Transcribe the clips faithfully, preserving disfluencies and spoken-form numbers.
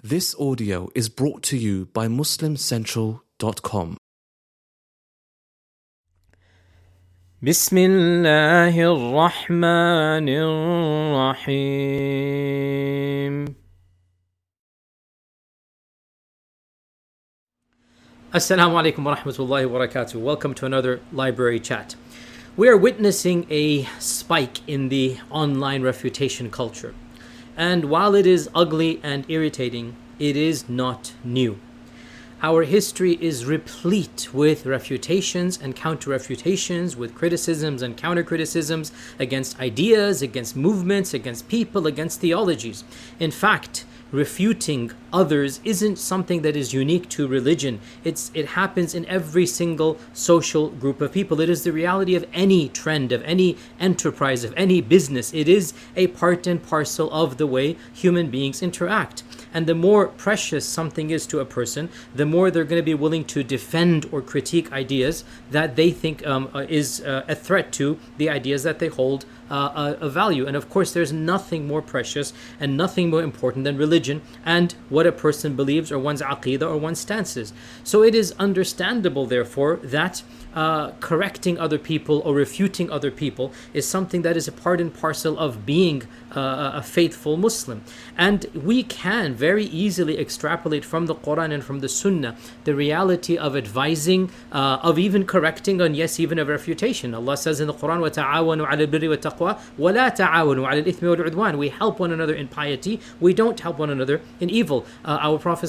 This audio is brought to you by muslim central dot com. بسم الله الرحمن الرحيم. Assalamu alaikum wa rahmatullahi wa barakatuh. Welcome to another library chat. We are witnessing a spike in the online refutation culture. And while it is ugly and irritating, it is not new. Our history is replete with refutations and counter-refutations, with criticisms and counter-criticisms against ideas, against movements, against people, against theologies. In fact, refuting others isn't something that is unique to religion. It's it happens in every single social group of people. It is the reality of any trend, of any enterprise, of any business. It is a part and parcel of the way human beings interact. And the more precious something is to a person, the more they're going to be willing to defend or critique ideas that they think um, uh, is uh, a threat to the ideas that they hold uh, a, a value. And of course, there's nothing more precious and nothing more important than religion and what a person believes or one's aqidah or one's stances. So it is understandable, therefore, that uh, correcting other people or refuting other people is something that is a part and parcel of being uh, a faithful Muslim. And we can very easily extrapolate from the Quran and from the Sunnah the reality of advising, uh, of even correcting, and yes, even of refutation. Allah says in the Quran, وَتَعَاوَنُوا عَلَى الْبِرِّ وَالتَّقْوَى وَلَا تَعَاوَنُوا عَلَى الْإِثْمِ وَالْعُدْوَانِ. We help one another in piety, we don't help one another in evil. Uh, our Prophet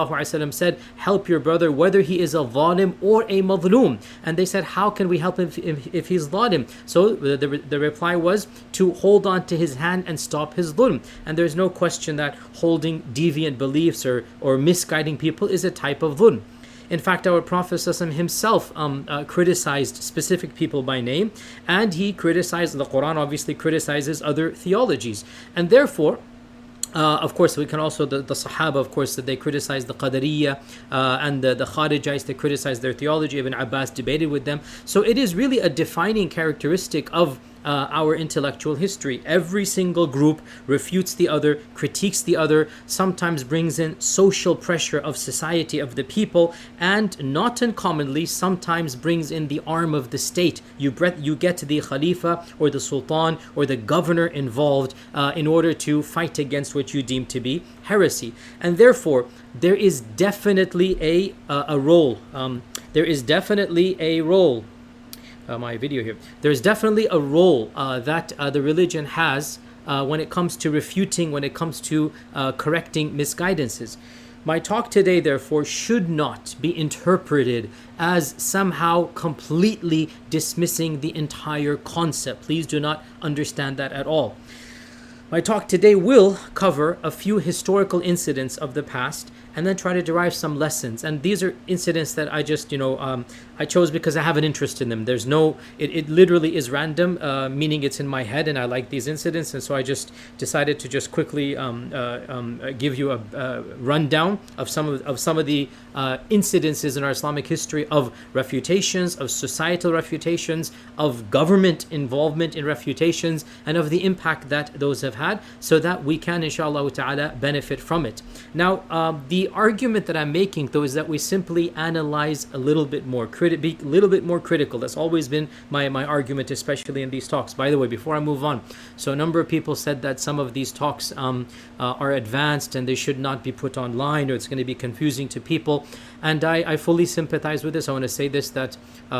ﷺ said, help your brother whether he is a zalim or a madloom. And they said, how can we help him if, if he's zalim? So the, the, the reply was to hold on to his hand and stop his dhulm. And there's no question that holding deviant beliefs or, or misguiding people is a type of dhulm. In fact, our Prophet ﷺ himself um, uh, criticized specific people by name, and he criticized, the Quran obviously criticizes other theologies. And therefore, Uh, of course, we can also, the, the Sahaba, of course, that they criticized the Qadariyya uh, and the, the Kharijites, they criticized their theology. Ibn Abbas debated with them. So it is really a defining characteristic of Uh, our intellectual history. Every single group refutes the other, critiques the other, sometimes brings in social pressure of society, of the people, and not uncommonly sometimes brings in the arm of the state. You, bre- you get the Khalifa or the Sultan or the governor involved uh, in order to fight against what you deem to be heresy. And therefore, there is definitely a, uh, a role. Um, there is definitely a role Uh, my video here. There's definitely a role uh, that uh, the religion has uh, when it comes to refuting, when it comes to uh, correcting misguidances. My talk today, therefore, should not be interpreted as somehow completely dismissing the entire concept. Please do not understand that at all. My talk today will cover a few historical incidents of the past and then try to derive some lessons. And these are incidents that I just, you know, um, I chose because I have an interest in them. There's no, it, it literally is random, uh, meaning it's in my head and I like these incidents. And so I just decided to just quickly um, uh, um, give you a, a rundown of some of, of some of the uh, incidences in our Islamic history of refutations, of societal refutations, of government involvement in refutations, and of the impact that those have had, so that we can, inshallah ta'ala, benefit from it. Now, uh, the The argument that I'm making, though, is that we simply analyze a little bit more, criti- be a little bit more critical. That's always been my, my argument, especially in these talks. By the way, before I move on, so a number of people said that some of these talks um, uh, are advanced and they should not be put online, or it's going to be confusing to people. And I, I fully sympathize with this. I want to say this, that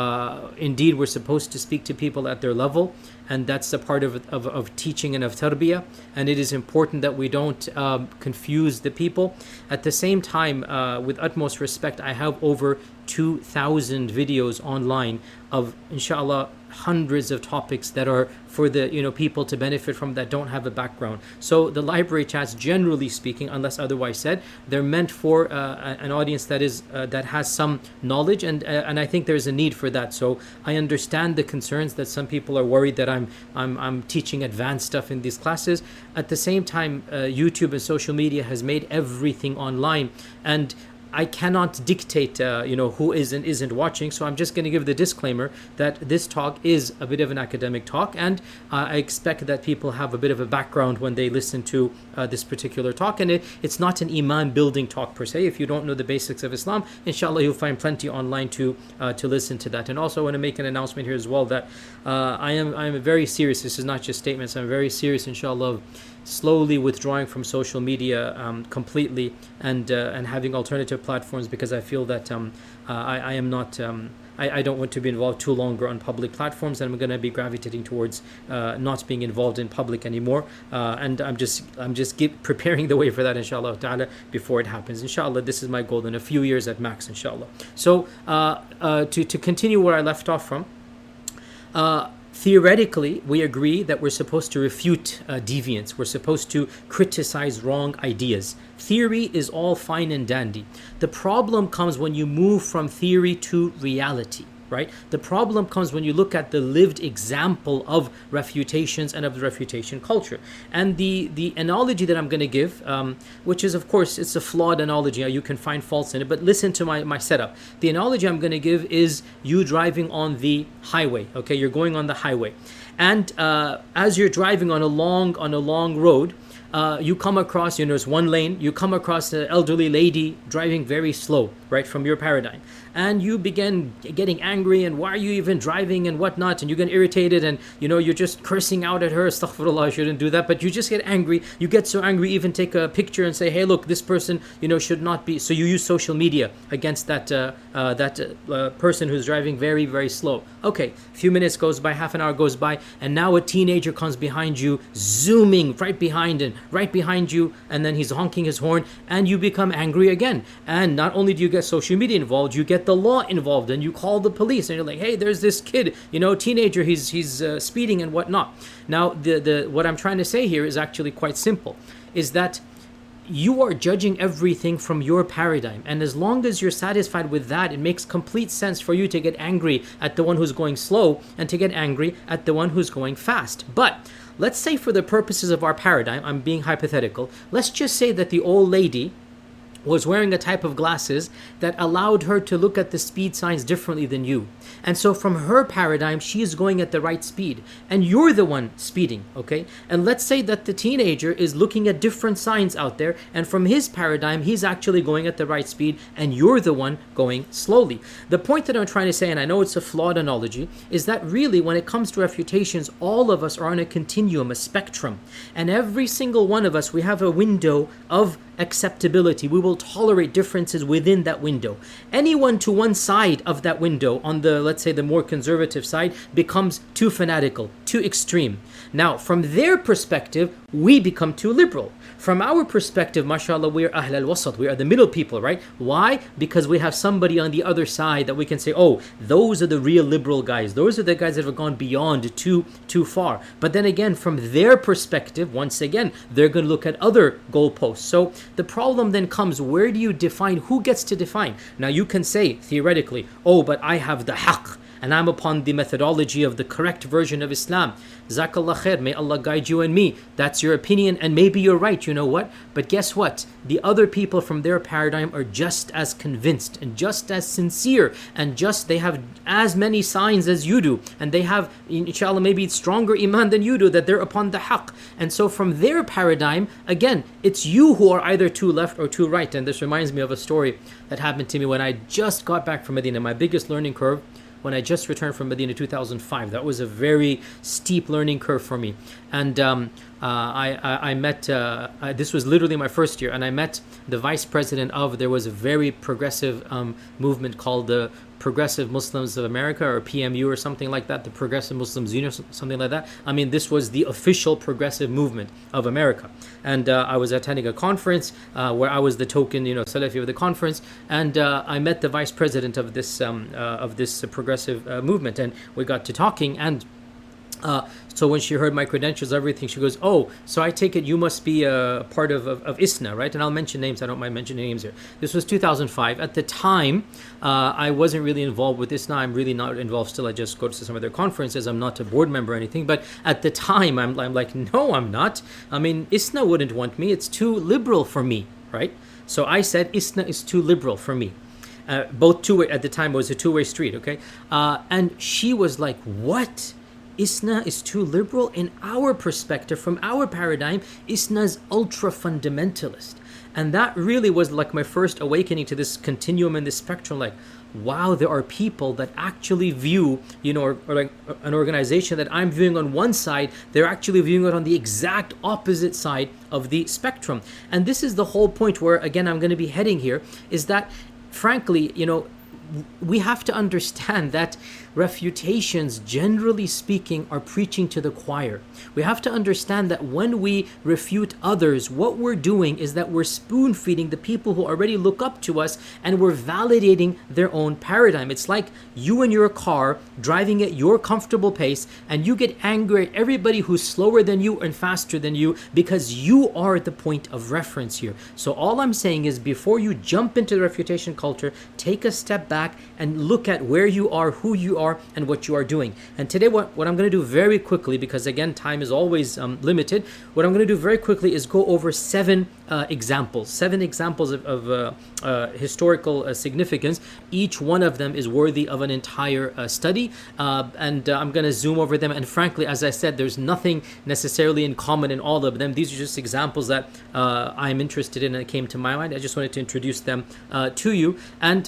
uh, indeed we're supposed to speak to people at their level, and that's a part of, of, of teaching and of tarbiyah. And it is important that we don't um, confuse the people. At the same time, uh, with utmost respect, I have over two thousand videos online of, inshallah, hundreds of topics that are for the, you know, people to benefit from that don't have a background. So the library chats, generally speaking, unless otherwise said, they're meant for uh, an audience that is uh, that has some knowledge, and uh, and I think there's a need for that. So I understand the concerns that some people are worried that I'm I'm I'm teaching advanced stuff in these classes. At the same time, uh, YouTube and social media has made everything online, and I cannot dictate, uh, you know, who is and isn't watching. So I'm just going to give the disclaimer that this talk is a bit of an academic talk, and uh, I expect that people have a bit of a background when they listen to uh, this particular talk. And it, it's not an iman building talk per se. If you don't know the basics of Islam, inshallah, you'll find plenty online to uh, to listen to that. And also, I want to make an announcement here as well that uh, I am I am very serious. This is not just statements. I'm very serious, inshallah, of slowly withdrawing from social media um, completely and uh, and having alternative platforms, because I feel that um, uh, I, I am not um, I, I don't want to be involved too longer on public platforms, and I'm going to be gravitating towards uh, not being involved in public anymore. Uh, and I'm just I'm just give, preparing the way for that, inshallah ta'ala, before it happens. Inshallah, this is my goal in a few years at max, inshallah. So uh, uh, to to continue where I left off from. Uh, Theoretically, we agree that we're supposed to refute uh, deviance. We're supposed to criticize wrong ideas. Theory is all fine and dandy. The problem comes when you move from theory to reality, right? The problem comes when you look at the lived example of refutations and of the refutation culture. And the, the analogy that I'm going to give, um, which is, of course, it's a flawed analogy. You can find faults in it, but listen to my, my setup. The analogy I'm going to give is you driving on the highway, okay? You're going on the highway. And uh, as you're driving on a long, on a long road, Uh, you come across, you know, there's one lane, you come across an elderly lady driving very slow, right, from your paradigm. And you begin getting angry, and why are you even driving and whatnot, and you get irritated, and, you know, you're just cursing out at her. Astaghfirullah, I shouldn't do that, but you just get angry. You get so angry, even take a picture and say, hey, look, this person, you know, should not be. So you use social media against that, uh, uh, that uh, person who's driving very, very slow. Okay, a few minutes goes by, half an hour goes by, and now a teenager comes behind you, zooming right behind and right behind you, and then he's honking his horn, and you become angry again. And not only do you get social media involved, you get the law involved, and you call the police, and you're like, hey, there's this kid, you know, teenager, he's he's uh, speeding and whatnot. Now, the the what I'm trying to say here is actually quite simple, is that you are judging everything from your paradigm, and as long as you're satisfied with that, it makes complete sense for you to get angry at the one who's going slow and to get angry at the one who's going fast. But let's say, for the purposes of our paradigm, I'm being hypothetical, let's just say that the old lady was wearing a type of glasses that allowed her to look at the speed signs differently than you. And so from her paradigm, she is going at the right speed, and you're the one speeding, okay? And let's say that the teenager is looking at different signs out there, and from his paradigm, he's actually going at the right speed, and you're the one going slowly. The point that I'm trying to say, and I know it's a flawed analogy, is that really when it comes to refutations, all of us are on a continuum, a spectrum. And every single one of us, we have a window of acceptability. We will tolerate differences within that window. Anyone to one side of that window, on the, let's say, the more conservative side, becomes too fanatical, too extreme. Now, from their perspective, we become too liberal. From our perspective, mashallah, we are ahl al-wasat, we are the middle people, right? Why? Because we have somebody on the other side that we can say, oh, those are the real liberal guys. Those are the guys that have gone beyond too, too far. But then again, from their perspective, once again, they're going to look at other goalposts. So the problem then comes, where do you define? Who gets to define? Now, you can say, theoretically, oh, but I have the haqq, and I'm upon the methodology of the correct version of Islam. Jazakallah khair, may Allah guide you and me. That's your opinion, and maybe you're right, you know what? But guess what? The other people from their paradigm are just as convinced and just as sincere, and just, they have as many signs as you do, and they have, inshallah, maybe stronger iman than you do, that they're upon the haqq. And so from their paradigm, again, it's you who are either too left or too right. And this reminds me of a story that happened to me when I just got back from Medina. My biggest learning curve, when I just returned from Medina two thousand five. That was a very steep learning curve for me. And um, uh, I, I, I met, uh, I, this was literally my first year, and I met the vice president of, there was a very progressive um, movement called the Progressive Muslims of America, or P M U or something like that, the Progressive Muslims Union, something like that. I mean, this was the official progressive movement of America. And uh, I was attending a conference uh, where I was the token, you know, Salafi of the conference, and uh, I met the vice president of this um, uh, of this uh, progressive uh, movement, and we got to talking. And Uh, so when she heard my credentials, everything, she goes, oh, so I take it you must be a part of, of, of ISNA, right? And I'll mention names. I don't mind mentioning names here. This was two thousand five. At the time, uh, I wasn't really involved with ISNA. I'm really not involved still. I just go to some of their conferences. I'm not a board member or anything. But at the time, I'm, I'm like, no, I'm not. I mean, ISNA wouldn't want me. It's too liberal for me, right? So I said ISNA is too liberal for me. Uh, both two-way, at the time it was a two-way street, okay? Uh, and she was like, what? ISNA is too liberal? In our perspective, from our paradigm, ISNA is ultra-fundamentalist. And that really was like my first awakening to this continuum and this spectrum, like, wow, there are people that actually view, you know, or, or like an organization that I'm viewing on one side, they're actually viewing it on the exact opposite side of the spectrum. And this is the whole point where, again, I'm going to be heading here, is that, frankly, you know, we have to understand that refutations, generally speaking, are preaching to the choir. We have to understand that when we refute others, what we're doing is that we're spoon feeding the people who already look up to us, and we're validating their own paradigm. It's like you in your car driving at your comfortable pace, and you get angry at everybody who's slower than you and faster than you because you are the point of reference here. So all I'm saying is, before you jump into the refutation culture, take a step back and look at where you are, who you are, and what you are doing. And today what, what I'm going to do very quickly, because again time is always um, limited, what I'm going to do very quickly is go over seven uh, examples, seven examples of, of uh, uh, historical uh, significance. Each one of them is worthy of an entire uh, study, uh, and uh, I'm going to zoom over them. And frankly, as I said, there's nothing necessarily in common in all of them. These are just examples that uh, I'm interested in and came to my mind. I just wanted to introduce them uh, to you. And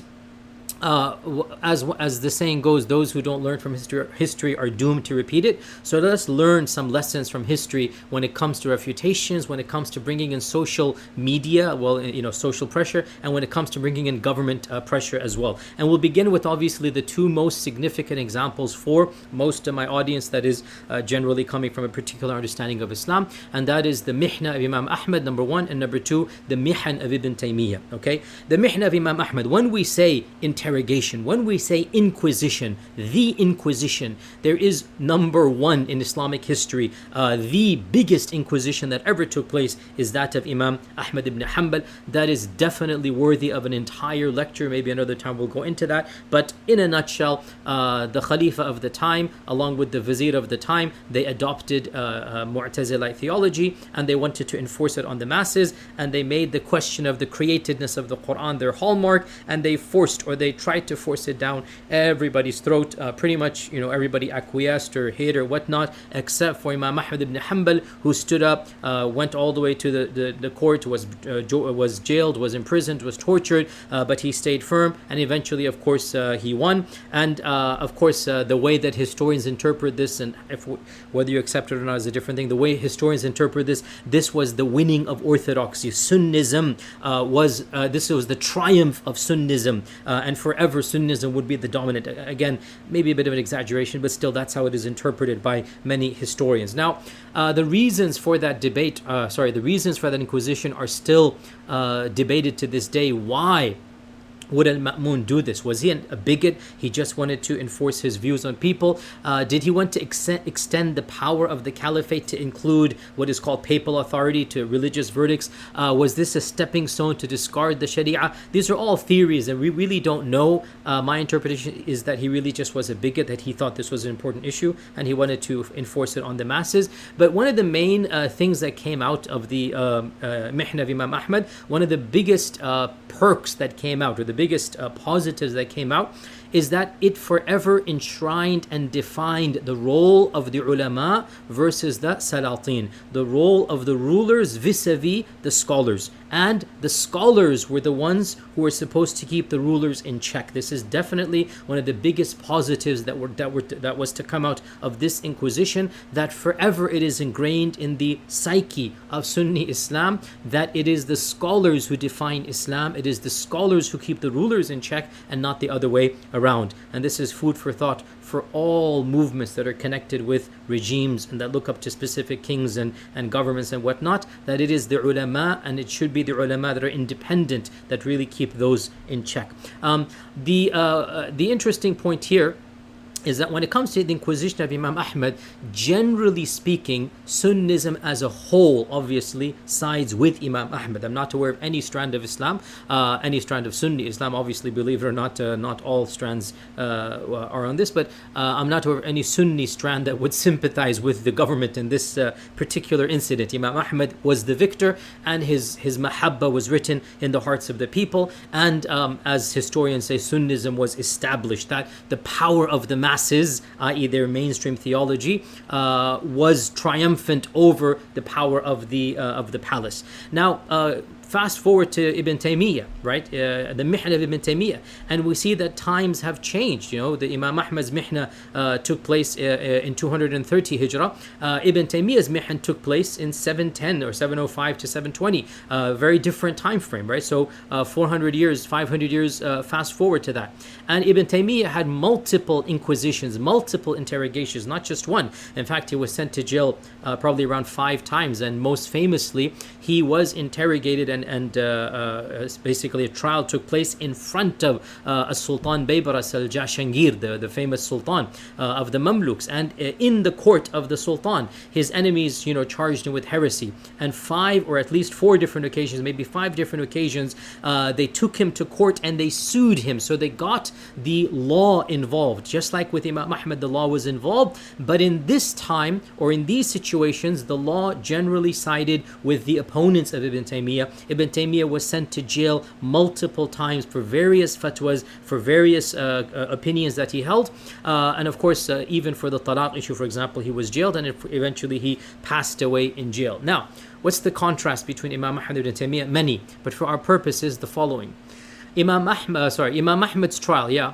Uh, as as the saying goes, those who don't learn from history, history are doomed to repeat it. So let us learn some lessons from history when it comes to refutations, when it comes to bringing in social media, well, you know, social pressure, and when it comes to bringing in government uh, pressure as well. And we'll begin with obviously the two most significant examples for most of my audience that is uh, generally coming from a particular understanding of Islam, and that is the Mihna of Imam Ahmad, number one, and number two, the Mihan of Ibn Taymiyyah. Okay, the Mihna of Imam Ahmad. When we say interrogation, when we say inquisition, the inquisition, there is number one in Islamic history. Uh, the biggest inquisition that ever took place is that of Imam Ahmad ibn Hanbal. That is definitely worthy of an entire lecture. Maybe another time we'll go into that. But in a nutshell, uh, the Khalifa of the time, along with the Vizier of the time, they adopted uh, uh, Mu'tazilite theology, and they wanted to enforce it on the masses, and they made the question of the createdness of the Quran their hallmark, and they forced, or they tried to force it down everybody's throat. Uh, pretty much, you know, everybody acquiesced or hid or whatnot, except for Imam Ahmad ibn Hanbal, who stood up, uh, went all the way to the, the, the court, was uh, jo- was jailed, was imprisoned, was tortured, uh, but he stayed firm, and eventually, of course, uh, he won. And uh, of course, uh, the way that historians interpret this, and if w- whether you accept it or not is a different thing, the way historians interpret this, this was the winning of orthodoxy. Sunnism uh, was, uh, this was the triumph of Sunnism, uh, and forever Sunnism would be the dominant. Again, maybe a bit of an exaggeration, but still that's how it is interpreted by many historians. Now, uh, the reasons for that debate, uh, sorry, the reasons for that inquisition are still uh, debated to this day. Why would al-Ma'mun do this? Was he a bigot? He just wanted to enforce his views on people? Uh, did he want to ex- extend the power of the caliphate to include what is called papal authority to religious verdicts? Uh, was this a stepping stone to discard the Sharia? These are all theories, and we really don't know. Uh, my interpretation is that he really just was a bigot, that he thought this was an important issue, and he wanted to enforce it on the masses. But one of the main uh, things that came out of the uh, uh, Mihna of Imam Ahmad, one of the biggest uh, perks that came out, or the biggest uh, positives that came out, is that it forever enshrined and defined the role of the ulama versus the salatin, the role of the rulers vis-a-vis the scholars. And the scholars were the ones who were supposed to keep the rulers in check. This is definitely one of the biggest positives that were that were that was to come out of this inquisition, that forever it is ingrained in the psyche of Sunni Islam that it is the scholars who define Islam, it is the scholars who keep the rulers in check, and not the other way around. And this is food for thought for all movements that are connected with regimes and that look up to specific kings and, and governments and whatnot, that it is the ulama, and it should be the ulama that are independent, that really keep those in check. Um, the uh, uh, the interesting point here is that when it comes to the Inquisition of Imam Ahmad, generally speaking, Sunnism as a whole obviously sides with Imam Ahmad. I'm not aware of any strand of Islam, uh, any strand of Sunni Islam, obviously, believe it or not, uh, not all strands uh, are on this, but uh, I'm not aware of any Sunni strand that would sympathize with the government in this uh, particular incident. Imam Ahmad was the victor, and his, his mahabba was written in the hearts of the people, and um, as historians say, Sunnism was established, that the power of the masses, that is their mainstream theology, uh, was triumphant over the power of the uh, of the palace. Now, uh, fast forward to Ibn Taymiyyah, right? Uh, the Mihna of Ibn Taymiyyah, and we see that times have changed. You know, the Imam Ahmad's Mihna uh, took place uh, uh, in two hundred thirty Hijrah. Uh, Ibn Taymiyyah's Mihna took place in seven ten or seven oh five to seven twenty. Uh, very different time frame, right? So uh, four hundred years, five hundred years. Uh, fast forward to that, and Ibn Taymiyyah had multiple inquisitions, multiple interrogations, not just one. In fact, he was sent to jail uh, probably around five times, and most famously, he was interrogated and and uh, uh, basically a trial took place in front of uh, a Sultan Baybaras al-Jashangir, the, the famous Sultan uh, of the Mamluks, and uh, in the court of the Sultan, his enemies, you know, charged him with heresy, and five or at least four different occasions, maybe five different occasions, uh, they took him to court and they sued him. So they got the law involved, just like with Imam Ahmad, the law was involved, but in this time or in these situations, the law generally sided with the opponents of Ibn Taymiyyah. Ibn Taymiyyah was sent to jail multiple times for various fatwas, for various uh, uh, opinions that he held. Uh, and of course, uh, even for the talaq issue, for example, he was jailed and eventually he passed away in jail. Now, what's the contrast between Imam Ahmad and Ibn Taymiyyah? Many, but for our purposes, the following. Imam Ahmad, uh, sorry, Imam Ahmad's trial, yeah,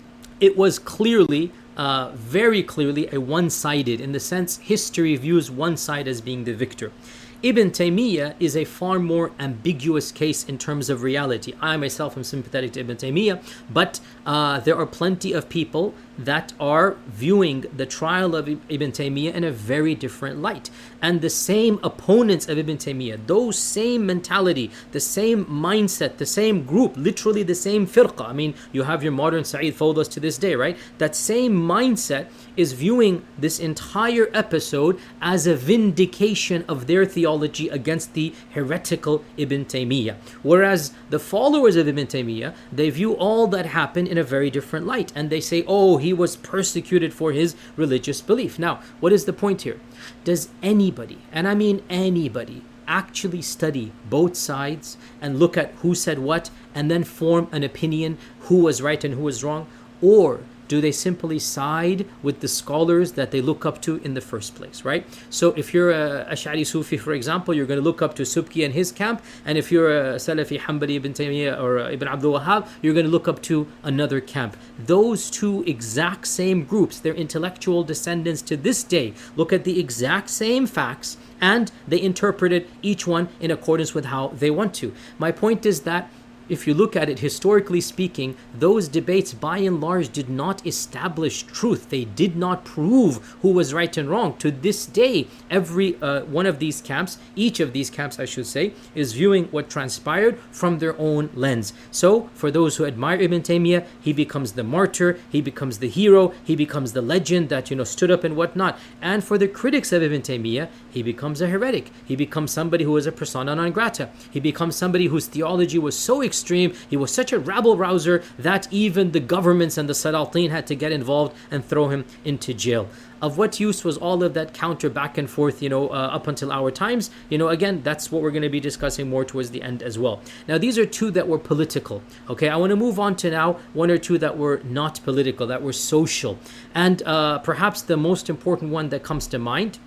it was clearly, uh, very clearly a one-sided, in the sense history views one side as being the victor. Ibn Taymiyyah is a far more ambiguous case in terms of reality. I myself am sympathetic to Ibn Taymiyyah, but uh, there are plenty of people that are viewing the trial of Ibn Taymiyyah in a very different light. And the same opponents of Ibn Taymiyyah, those same mentality, the same mindset, the same group, literally the same firqa. I mean, you have your modern Sa'id Fawdas to this day, right? That same mindset is viewing this entire episode as a vindication of their theology against the heretical Ibn Taymiyyah. Whereas the followers of Ibn Taymiyyah, they view all that happened in a very different light. And they say, oh, he was persecuted for his religious belief. Now, what is the point here? Does anybody, and I mean anybody, actually study both sides and look at who said what and then form an opinion who was right and who was wrong? Or do they simply side with the scholars that they look up to in the first place, right? So if you're a Ash'ari Sufi, for example, you're going to look up to Subki and his camp, and if you're a Salafi Hanbali Ibn Taymiyyah or Ibn Abdul Wahhab, you're going to look up to another camp. Those two exact same groups, their intellectual descendants to this day, look at the exact same facts and they interpreted each one in accordance with how they want to. My point is that if you look at it historically speaking, those debates by and large did not establish truth. They did not prove who was right and wrong. To this day, every uh, one of these camps, each of these camps I should say, is viewing what transpired from their own lens. So for those who admire Ibn Taymiyyah, he becomes the martyr, he becomes the hero, he becomes the legend that, you know, stood up and whatnot. And for the critics of Ibn Taymiyyah, he becomes a heretic. He becomes somebody who is a persona non grata. He becomes somebody whose theology was so extreme extreme. He was such a rabble-rouser that even the governments and the Salatin had to get involved and throw him into jail. Of what use was all of that counter back and forth, you know, uh, up until our times? You know, again, that's what we're going to be discussing more towards the end as well. Now, these are two that were political. Okay, I want to move on to now one or two that were not political, that were social. And uh, perhaps the most important one that comes to mind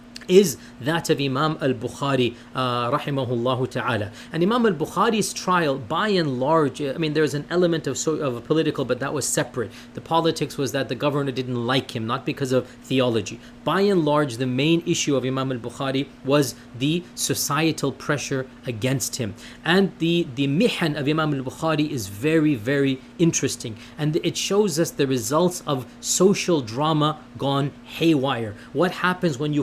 is that of Imam al-Bukhari, uh, rahimahullah ta'ala. And Imam al-Bukhari's trial, by and large, I mean, there's an element of, so, of a political, but that was separate. The politics was that the governor didn't like him, not because of theology. By and large, the main issue of Imam al-Bukhari was the societal pressure against him. And the, the mihan of Imam al-Bukhari is very, very interesting. And it shows us the results of social drama gone haywire. What happens when you foment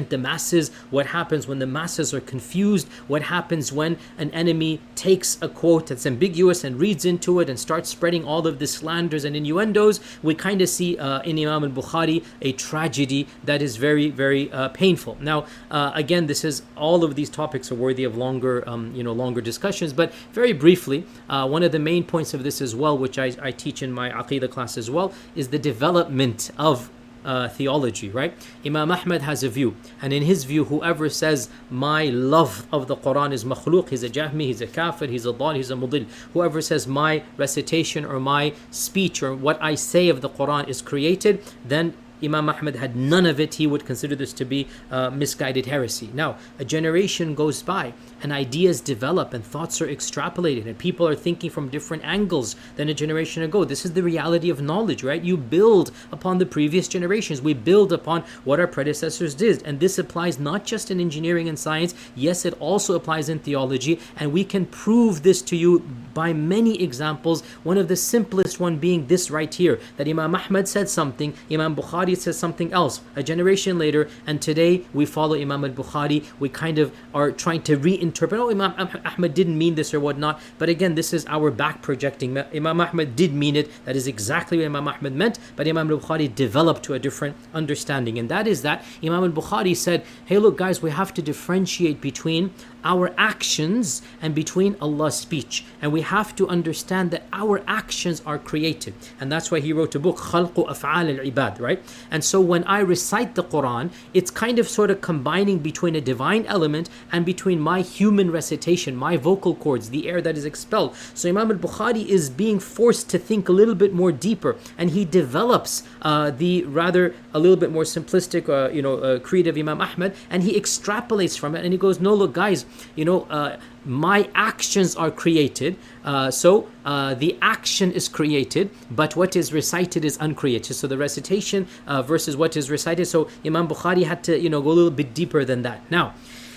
represent the masses, what happens when the masses are confused, what happens when an enemy takes a quote that's ambiguous and reads into it and starts spreading all of the slanders and innuendos. We kind of see uh, in Imam al-Bukhari a tragedy that is very, very uh, painful. Now, uh, again, this is all of these topics are worthy of longer, um, you know, longer discussions. But very briefly, uh, one of the main points of this as well, which I, I teach in my Aqidah class as well, is the development of Uh, theology, right? Imam Ahmad has a view, and in his view, whoever says my love of the Quran is makhluq, he's a jahmi, he's a kafir, he's a dal, he's a mudil. Whoever says my recitation or my speech or what I say of the Quran is created, then Imam Ahmad had none of it. He would consider this to be uh, misguided heresy. Now, a generation goes by and ideas develop and thoughts are extrapolated and people are thinking from different angles than a generation ago. This is the reality of knowledge, right? You build upon the previous generations. We build upon what our predecessors did. And this applies not just in engineering and science. Yes, it also applies in theology. And we can prove this to you by many examples. One of the simplest one being this right here, that Imam Ahmad said something, Imam Bukhari says something else a generation later, and today we follow Imam al-Bukhari. We kind of are trying to reinterpret, oh, Imam Ahmad didn't mean this or whatnot. But again, this is our back projecting. Imam Ahmad did mean it. That is exactly what Imam Ahmad meant, but Imam al-Bukhari developed to a different understanding, and that is that Imam al-Bukhari said, hey, look guys, we have to differentiate between our actions and between Allah's speech, and we have to understand that our actions are created, and that's why he wrote a book, Khalqu Af'al al-Ibad, right? And so when I recite the Quran, it's kind of sort of combining between a divine element and between my human recitation, my vocal cords, the air that is expelled. So Imam al-Bukhari is being forced to think a little bit more deeper, and he develops uh, the rather a little bit more simplistic, uh, you know, uh, creed of Imam Ahmad, and he extrapolates from it, and he goes, no, look guys, you know, uh, my actions are created, uh, so uh, the action is created, but what is recited is uncreated. So the recitation uh, versus what is recited. So Imam Bukhari had to, you know, go a little bit deeper than that. Now,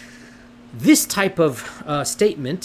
this type of uh, statement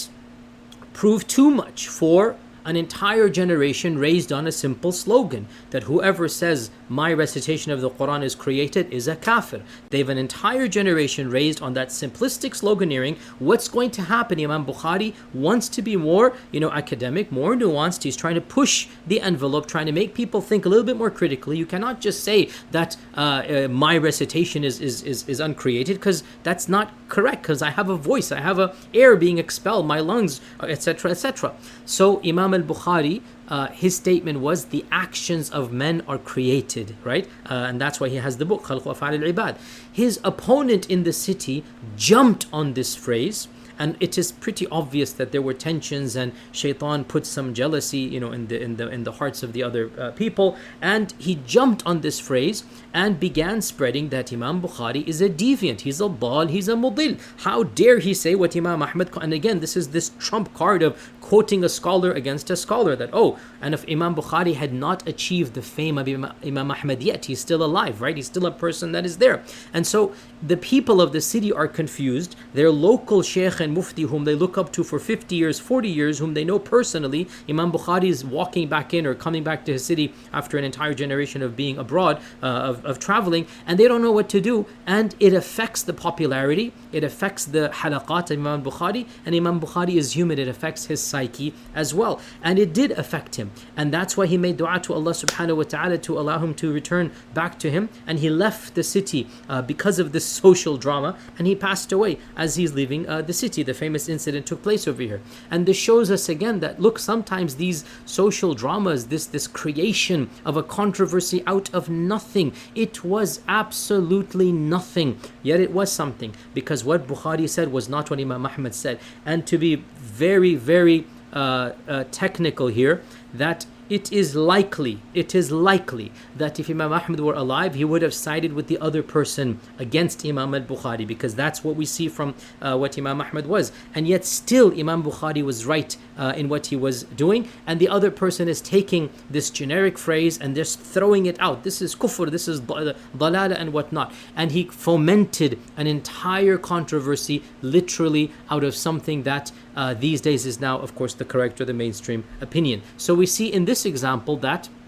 proved too much for an entire generation raised on a simple slogan that whoever says my recitation of the Quran is created is a kafir. They have an entire generation raised on that simplistic sloganeering. What's going to happen? Imam Bukhari wants to be more, you know, academic, more nuanced. He's trying to push the envelope, trying to make people think a little bit more critically. You cannot just say that uh, uh, my recitation is is is, is uncreated, because that's not correct, because I have a voice, I have a air being expelled, my lungs, et cetera, et cetera. So Imam al-Bukhari, uh, his statement was the actions of men are created, right? Uh, and that's why he has the book, Khalqu Af'al al-Ibad. His opponent in the city jumped on this phrase, and it is pretty obvious that there were tensions, and Shaitan put some jealousy, you know, in the in the in the hearts of the other uh, people, and he jumped on this phrase and began spreading that Imam Bukhari is a deviant, he's a dal, he's a mudil. How dare he say what Imam Ahmad? And again, this is this trump card of quoting a scholar against a scholar, that oh, and if Imam Bukhari had not achieved the fame of Imam, Imam Ahmad yet, he's still alive, right? He's still a person that is there. And so the people of the city are confused. Their local sheikh and mufti, whom they look up to for fifty years, forty years, whom they know personally, Imam Bukhari is walking back in or coming back to his city after an entire generation of being abroad, uh, of, of traveling, and they don't know what to do, and it affects the popularity, it affects the halaqat of Imam Bukhari, and Imam Bukhari is human, it affects his psyche as well, and it did affect him, and that's why he made dua to Allah subhanahu wa ta'ala to allow him to return back to him, and he left the city uh, because of this social drama, and he passed away as he's leaving uh, the city. The famous incident took place over here, and this shows us again that look, sometimes these social dramas, this this creation of a controversy out of nothing, it was absolutely nothing, yet it was something, because what Bukhari said was not what Imam Ahmad said. And to be very very uh, uh, technical here, that it is likely, it is likely that if Imam Ahmad were alive, he would have sided with the other person against Imam al-Bukhari, because that's what we see from uh, what Imam Ahmad was. And yet still Imam Bukhari was right uh, in what he was doing, and the other person is taking this generic phrase and just throwing it out. This is kufr, this is dalala and whatnot. And he fomented an entire controversy literally out of something that uh, these days is now, of course, the correct or the mainstream opinion. So we see in this example that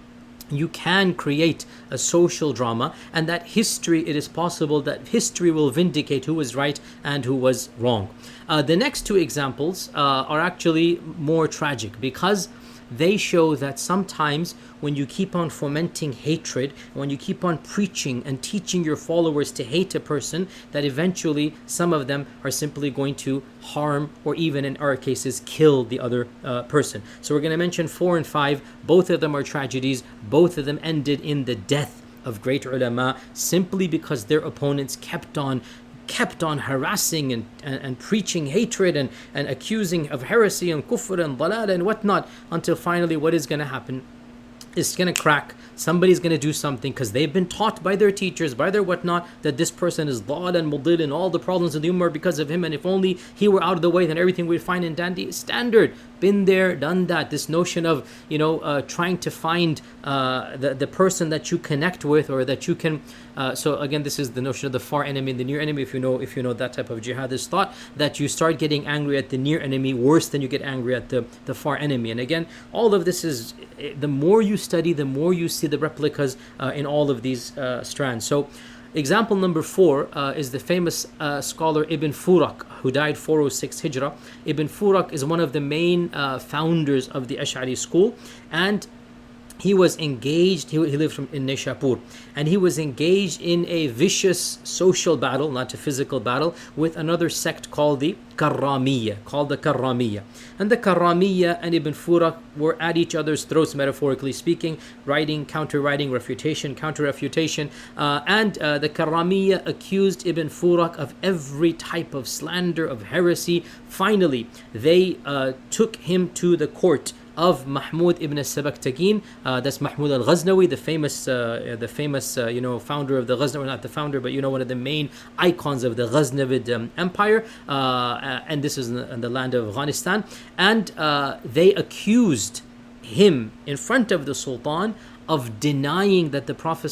you can create a social drama, and that history, it is possible that history will vindicate who was right and who was wrong. Uh, the next two examples uh, are actually more tragic, because they show that sometimes when you keep on fomenting hatred, when you keep on preaching and teaching your followers to hate a person, that eventually some of them are simply going to harm, or even in our cases kill, the other uh, person. So we're going to mention four and five. Both of them are tragedies. Both of them ended in the death of great ulama, simply because their opponents kept on kept on harassing and, and, and preaching hatred and, and accusing of heresy and kufr and dalal and whatnot, until finally what is going to happen? It's going to crack. Somebody's going to do something because they've been taught by their teachers, by their whatnot, that this person is dal and mudil and all the problems of the ummah because of him, and if only he were out of the way, then everything we'd find in dandy. Standard. Been there, done that. This notion of, you know, uh, trying to find uh, the, the person that you connect with, or that you can, uh, so again, this is the notion of the far enemy and the near enemy. If you know, if you know that type of jihadist thought, that you start getting angry at the near enemy worse than you get angry at the, the far enemy. And again, all of this is, the more you study, the more you see the replicas uh, in all of these uh, strands. So example number four uh, is the famous uh, scholar Ibn Furak, who died four oh six Hijrah. Ibn Furak is one of the main uh, founders of the Ash'ari school, and he was engaged, he, he lived from, in Nishapur, and he was engaged in a vicious social battle, not a physical battle, with another sect called the Karramiyya, called the Karramiyya. And the Karramiyya and Ibn Furak were at each other's throats, metaphorically speaking, writing, counter-writing, refutation, counter-refutation. Uh, and uh, the Karramiyya accused Ibn Furak of every type of slander, of heresy. Finally, they uh, took him to the court of Mahmud ibn Sabaktagin. Uh, that's Mahmud al-Ghaznawi, the famous, uh, the famous, uh, you know, founder of the Ghaznawi, not the founder, but you know, one of the main icons of the Ghaznavid um, empire. Uh, and this is in the, in the land of Afghanistan. And uh, they accused him in front of the Sultan of denying that the Prophet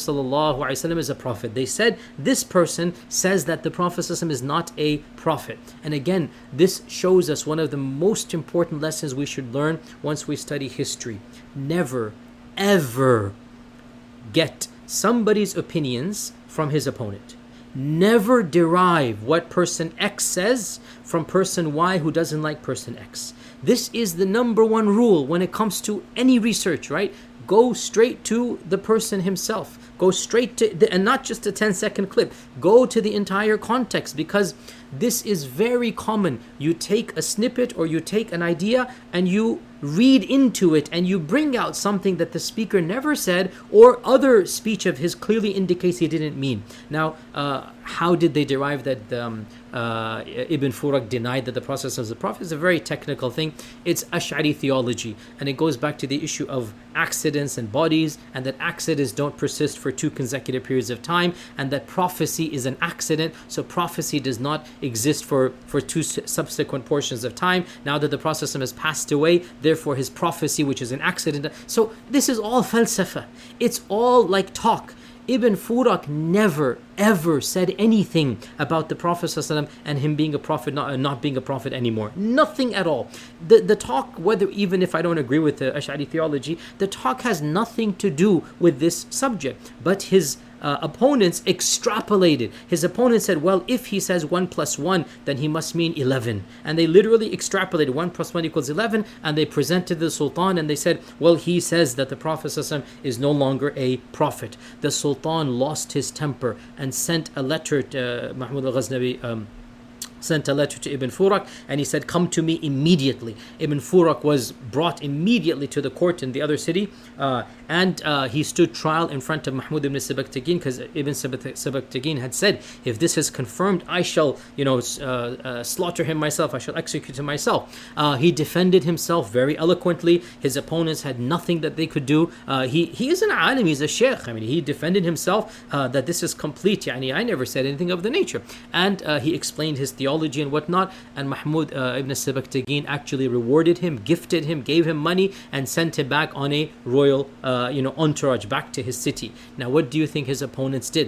ﷺ is a prophet. They said, this person says that the Prophet ﷺ is not a prophet. And again, this shows us one of the most important lessons we should learn once we study history. Never, ever get somebody's opinions from his opponent. Never derive what person X says from person Y who doesn't like person X. This is the number one rule when it comes to any research, right? Go straight to the person himself. Go straight to, the, and not just a ten second clip. Go to the entire context, because this is very common. You take a snippet or you take an idea and you read into it and you bring out something that the speaker never said, or other speech of his clearly indicates he didn't mean. Now, uh, how did they derive that um, uh, Ibn Furak denied that the Prophet was a prophet? It's a very technical thing. It's Ash'ari theology, and it goes back to the issue of accidents and bodies, and that accidents don't persist for two consecutive periods of time, and that prophecy is an accident, so prophecy does not exist for, for two subsequent portions of time. Now that the Prophet has passed away, therefore his prophecy, which is an accident. So this is all falsafa. It's all like talk. Ibn Furak never ever said anything about the Prophet ﷺ and him being a prophet, not, not being a prophet anymore. Nothing at all. The, the talk, whether even if I don't agree with the Ash'ari theology, the talk has nothing to do with this subject. But his Uh, opponents extrapolated. His opponent said, well, if he says one plus one, then he must mean eleven. And they literally extrapolated one plus one equals eleven, and they presented the Sultan and they said, well, he says that the Prophet ﷺ is no longer a prophet. The Sultan lost his temper and sent a letter to uh, Mahmud al-Ghaznawi, um, sent a letter to Ibn Furak, and he said, come to me immediately. Ibn Furak was brought immediately to the court in the other city, uh, and uh, he stood trial in front of Mahmud ibn Sabaktagin, because Ibn Sabaktagin had said, if this is confirmed, I shall, you know, uh, uh, slaughter him myself, I shall execute him myself. Uh, he defended himself very eloquently. His opponents had nothing that they could do. Uh, he, he is an alim, he's a sheikh. I mean, he defended himself uh, that this is complete. Yani, I never said anything of the nature. And uh, he explained his theology and whatnot, and Mahmud uh, ibn Sabaktagin actually rewarded him, gifted him, gave him money, and sent him back on a royal uh, you know, entourage back to his city. Now, what do you think his opponents did?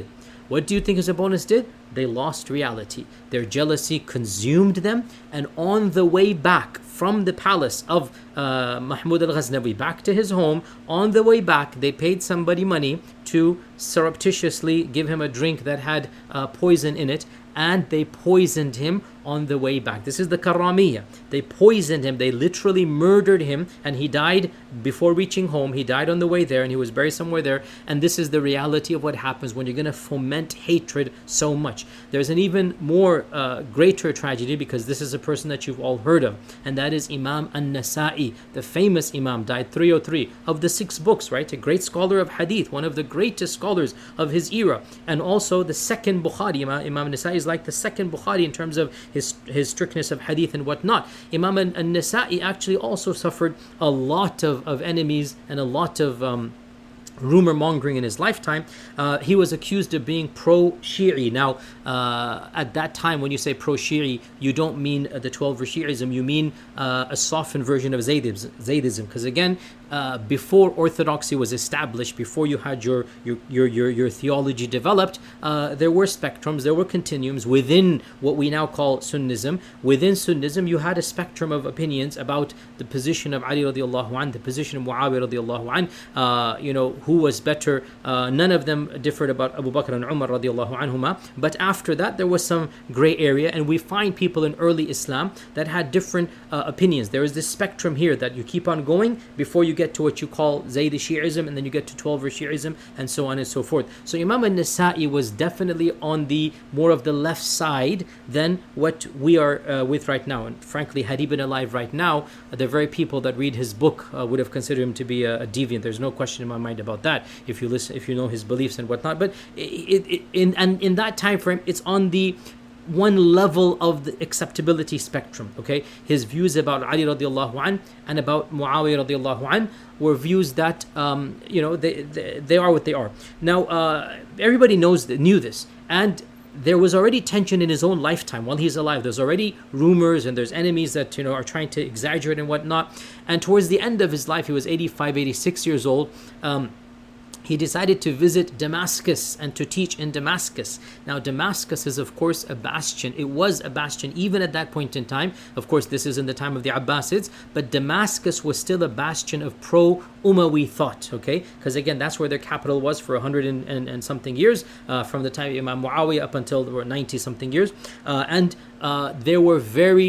What do you think his opponents did? They lost reality. Their jealousy consumed them, and on the way back from the palace of uh, Mahmud al-Ghaznavi back to his home, on the way back, they paid somebody money to surreptitiously give him a drink that had uh, poison in it, and they poisoned him on the way back. This is the Karramiyya. They poisoned him. They literally murdered him, and he died before reaching home. He died on the way there, and he was buried somewhere there. And this is the reality of what happens when you're going to foment hatred so much. There's an even more uh, greater tragedy, because this is a person that you've all heard of, and that is Imam An-Nasa'i, the famous Imam, died three oh three, of the six books, right? A great scholar of hadith, one of the greatest scholars of his era, and also the second Bukhari. Imam, Imam Nasa'i is like the second Bukhari in terms of his his strictness of hadith and whatnot. Imam An-Nasa'i actually also suffered a lot of, of enemies and a lot of um, rumor mongering in his lifetime. Uh, he was accused of being pro-Shi'i. Now, uh, at that time, when you say pro-Shi'i, you don't mean uh, the twelver Shi'ism, you mean uh, a softened version of Zaydism. Zaydism. Because again, uh, before orthodoxy was established, before you had your your your your, your theology developed, uh, there were spectrums, there were continuums within what we now call Sunnism. Within Sunnism, you had a spectrum of opinions about the position of Ali radiallahu anh, the position of Muawiyah radiallahu anh, uh, you know, who was better. Uh, none of them differed about Abu Bakr and Umar radiallahu anhuma. But after that, there was some gray area, and we find people in early Islam that had different uh, opinions. There is this spectrum here that you keep on going before you get to what you call Zaydi Shi'ism, and then you get to twelver Shi'ism, and so on and so forth. So Imam An-Nasa'i was definitely on the more of the left side than what we are uh, with right now. And frankly, had he been alive right now, the very people that read his book uh, would have considered him to be a, a deviant. There's no question in my mind about that, if you listen, if you know his beliefs and whatnot. But it, it, in and in that time frame, it's on the one level of the acceptability spectrum. Okay, his views about Ali radiallahu an and about Muawiyah radiallahu an were views that um, you know they, they they are what they are. Now uh, everybody knows that, knew this, and there was already tension in his own lifetime while he's alive. There's already rumors and there's enemies that you know are trying to exaggerate and whatnot. And towards the end of his life, he was eighty-five, eighty-six years old. Um, He decided to visit Damascus and to teach in Damascus. Now, Damascus is, of course, a bastion. It was a bastion even at that point in time. Of course, this is in the time of the Abbasids, but Damascus was still a bastion of pro-Umayyad thought, okay? Because again, that's where their capital was for a hundred and, and, and something years, uh, from the time of Imam Muawiyah up until there were ninety something years. Uh, and uh, there were very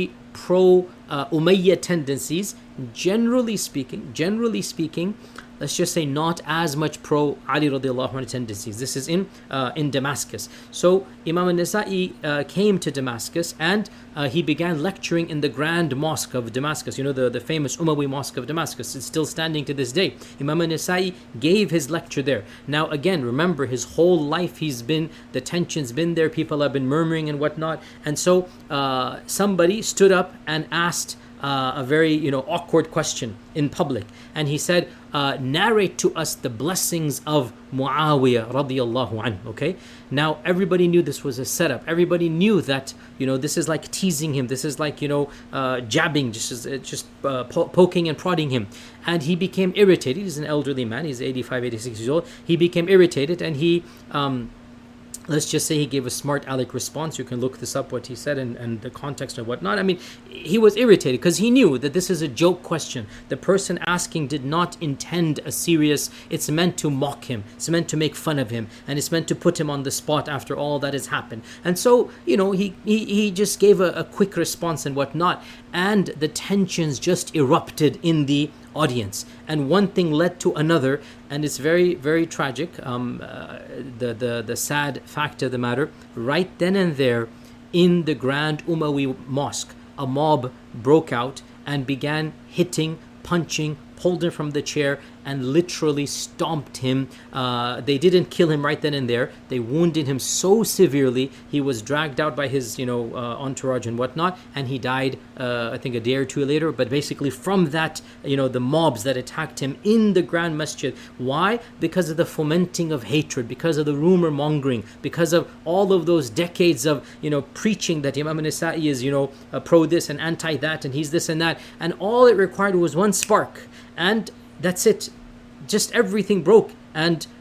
pro-Umayyad uh, tendencies, generally speaking, generally speaking, let's just say not as much pro Ali radiallahu anhu tendencies. This is in uh, in Damascus. So Imam An-Nasa'i uh, came to Damascus, and uh, he began lecturing in the Grand Mosque of Damascus. You know, the, the famous Umayyad Mosque of Damascus. It's still standing to this day. Imam An-Nasa'i gave his lecture there. Now again, remember, his whole life he's been, the tension's been there, people have been murmuring and whatnot. And so uh, somebody stood up and asked Uh, a very, you know, awkward question in public, and he said, uh, "Narrate to us the blessings of Muawiyah radiyallahu anhu." Okay. Now everybody knew this was a setup. Everybody knew that, you know, this is like teasing him. This is like, you know, uh, jabbing, just just uh, po- poking and prodding him. And he became irritated. He's an elderly man. He's eighty-five, eighty-six years old. He became irritated, and he. Um, Let's just say he gave a smart aleck response. You can look this up, what he said and, and the context and whatnot. I mean, he was irritated because he knew that this is a joke question. The person asking did not intend a serious, it's meant to mock him. It's meant to make fun of him. And it's meant to put him on the spot after all that has happened. And so, you know, he, he, he just gave a, a quick response and whatnot. And the tensions just erupted in the audience, and one thing led to another, and it's very, very tragic. Um, uh, the the the sad fact of the matter, right then and there, in the Grand Umayyad Mosque, a mob broke out and began hitting, punching, pulled him from the chair, and literally stomped him. Uh, they didn't kill him right then and there. They wounded him so severely, he was dragged out by his, you know, uh, entourage and whatnot, and he died, uh, I think, a day or two later. But basically from that, you know, the mobs that attacked him in the Grand Masjid. Why? Because of the fomenting of hatred, because of the rumor mongering, because of all of those decades of, you know, preaching that Imam An-Nasa'i is, you know, uh, pro this and anti that, and he's this and that. And all it required was one spark. And that's it. Just everything broke. And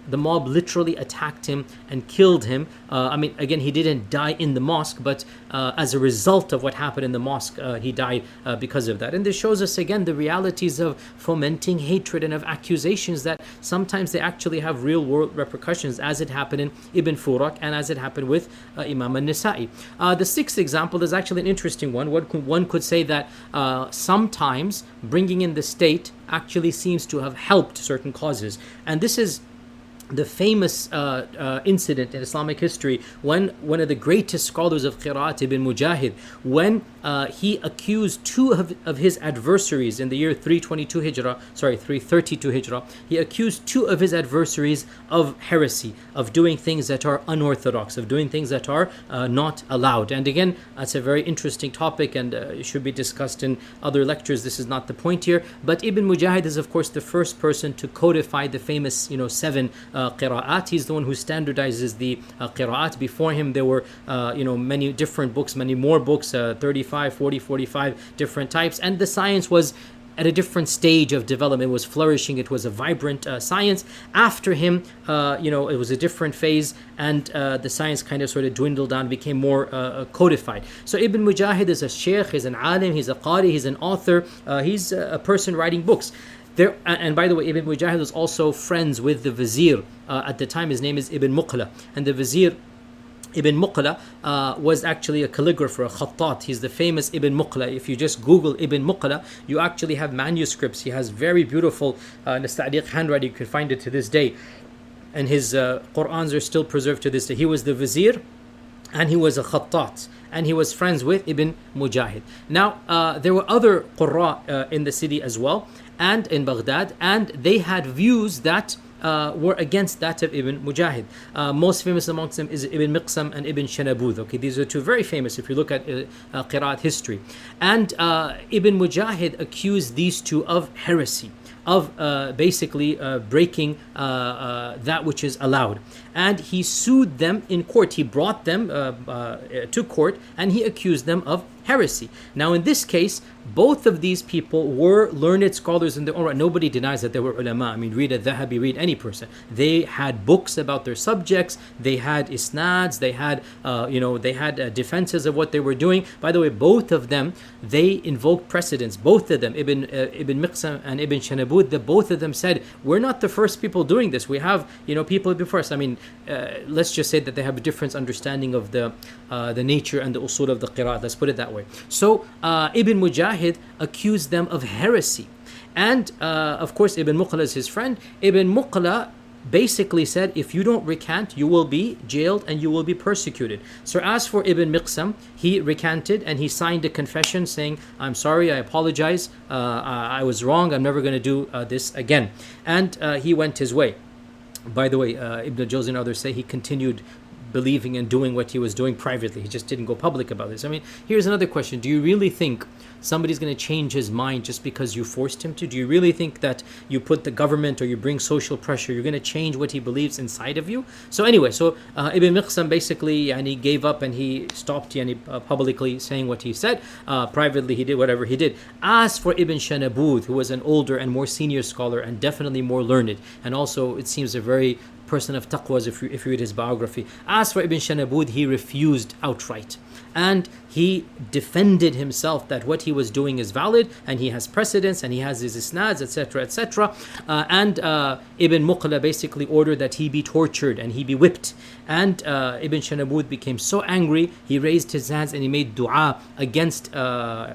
the mob literally attacked him and killed him. Uh, I mean, again, he didn't die in the mosque, but uh, as a result of what happened in the mosque, uh, he died uh, because of that. And this shows us again the realities of fomenting hatred and of accusations that sometimes they actually have real world repercussions, as it happened in Ibn Furak and as it happened with uh, Imam al-Nisa'i. Uh, the sixth example is actually an interesting one. One could, one could say that uh, sometimes bringing in the state actually seems to have helped certain causes. And this is the famous uh, uh, incident in Islamic history when one of the greatest scholars of Qira'at, Ibn Mujahid, when uh, he accused two of, of his adversaries in the year three twenty-two Hijrah, sorry, three thirty-two Hijrah, he accused two of his adversaries of heresy, of doing things that are unorthodox, of doing things that are uh, not allowed. And again, that's a very interesting topic and uh, it should be discussed in other lectures. This is not the point here. But Ibn Mujahid is, of course, the first person to codify the famous, you know, seven Uh, qira'at. He's the one who standardizes the uh, qira'at. Before him there were uh, you know many different books, many more books, uh, thirty-five, forty, forty-five different types, and the science was at a different stage of development. It was flourishing. It was a vibrant uh, science. After him, uh, you know, it was a different phase, and uh, the science kind of sort of dwindled down, became more uh, codified. So Ibn Mujahid is a sheikh, he's an alim, he's a qari, he's an author, uh, he's a person writing books. There, and by the way, Ibn Mujahid was also friends with the vizier. Uh, at the time, his name is Ibn Muqla. And the vizier, Ibn Muqla, uh, was actually a calligrapher, a khattat. He's the famous Ibn Muqla. If you just Google Ibn Muqla, you actually have manuscripts. He has very beautiful uh, Nasta'diq handwriting. You can find it to this day. And his uh, Qur'ans are still preserved to this day. He was the vizier, and he was a khattat, and he was friends with Ibn Mujahid. Now, uh, there were other qurra uh, in the city as well, and in Baghdad, and they had views that uh, were against that of Ibn Mujahid. Uh, most famous amongst them is Ibn Miqsam and Ibn Shanabudh. Okay, these are two very famous if you look at uh, uh, Qira'at history. And uh, Ibn Mujahid accused these two of heresy, of uh, basically uh, breaking uh, uh, that which is allowed. And he sued them in court. He brought them uh, uh, to court and he accused them of heresy. Now in this case, both of these people were learned scholars in their own right. Nobody denies that they were ulama. I mean, read al-Dhahabi, read any person. They had books about their subjects. They had isnads. They had, uh, you know, they had uh, defenses of what they were doing. By the way, both of them, they invoked precedents. Both of them, Ibn uh, Ibn Miqsam and Ibn Shanabudh, the both of them said, we're not the first people doing this. We have, you know, people before us. I mean, uh, let's just say that they have a different understanding of the uh, the nature and the usul of the qira'at. Let's put it that way. So uh, Ibn Mujahid accused them of heresy. And uh, of course, Ibn Muqla is his friend. Ibn Muqla basically said, if you don't recant, you will be jailed and you will be persecuted. So as for Ibn Miqsam, he recanted and he signed a confession saying, I'm sorry, I apologize, uh, I was wrong, I'm never going to do uh, this again. And uh, he went his way. By the way, uh, Ibn al-Jawzi and others say he continued believing and doing what he was doing privately. He just didn't go public about this. I mean, here's another question. Do you really think somebody's going to change his mind just because you forced him to? Do you really think that you put the government or you bring social pressure, you're going to change what he believes inside of you? So anyway, so uh, Ibn Miqsam basically, and he gave up and he stopped and he, uh, publicly saying what he said. Uh, privately, he did whatever he did. As for Ibn Shanabudh, who was an older and more senior scholar and definitely more learned, and also it seems a very person of taqwas if you, if you read his biography. As for Ibn Shanabudh, he refused outright. And he defended himself that what he was doing is valid and he has precedence and he has his isnads, et cetera, et cetera. Uh, and uh, Ibn Muqla basically ordered that he be tortured and he be whipped. And uh, Ibn Shanabudh became so angry, he raised his hands and he made dua against uh,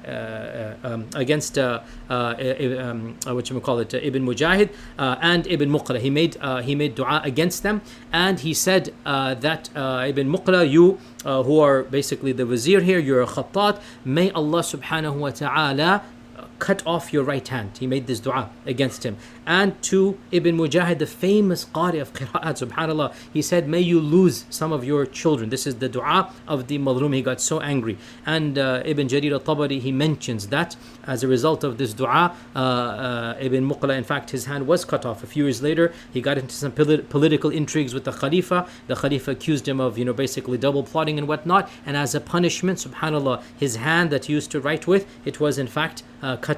uh, um, against uh, uh, um, what you call it, uh, Ibn Mujahid uh, and Ibn Muqla. He made uh, he made dua against them, and he said uh, that uh, Ibn Muqla, you uh, who are basically the vizier here, you're a khattat, may Allah subhanahu wa ta'ala cut off your right hand. He made this dua against him. And to Ibn Mujahid, the famous qari of qira'at, subhanallah, he said, may you lose some of your children. This is the dua of the Madlum. He got so angry. And uh, Ibn Jarir al-Tabari, he mentions that as a result of this dua, uh, uh, Ibn Muqla, in fact, his hand was cut off. A few years later, he got into some polit- political intrigues with the Khalifa. The Khalifa accused him of, you know, basically double plotting and whatnot. And as a punishment, subhanallah, his hand that he used to write with, it was in fact uh, cut off.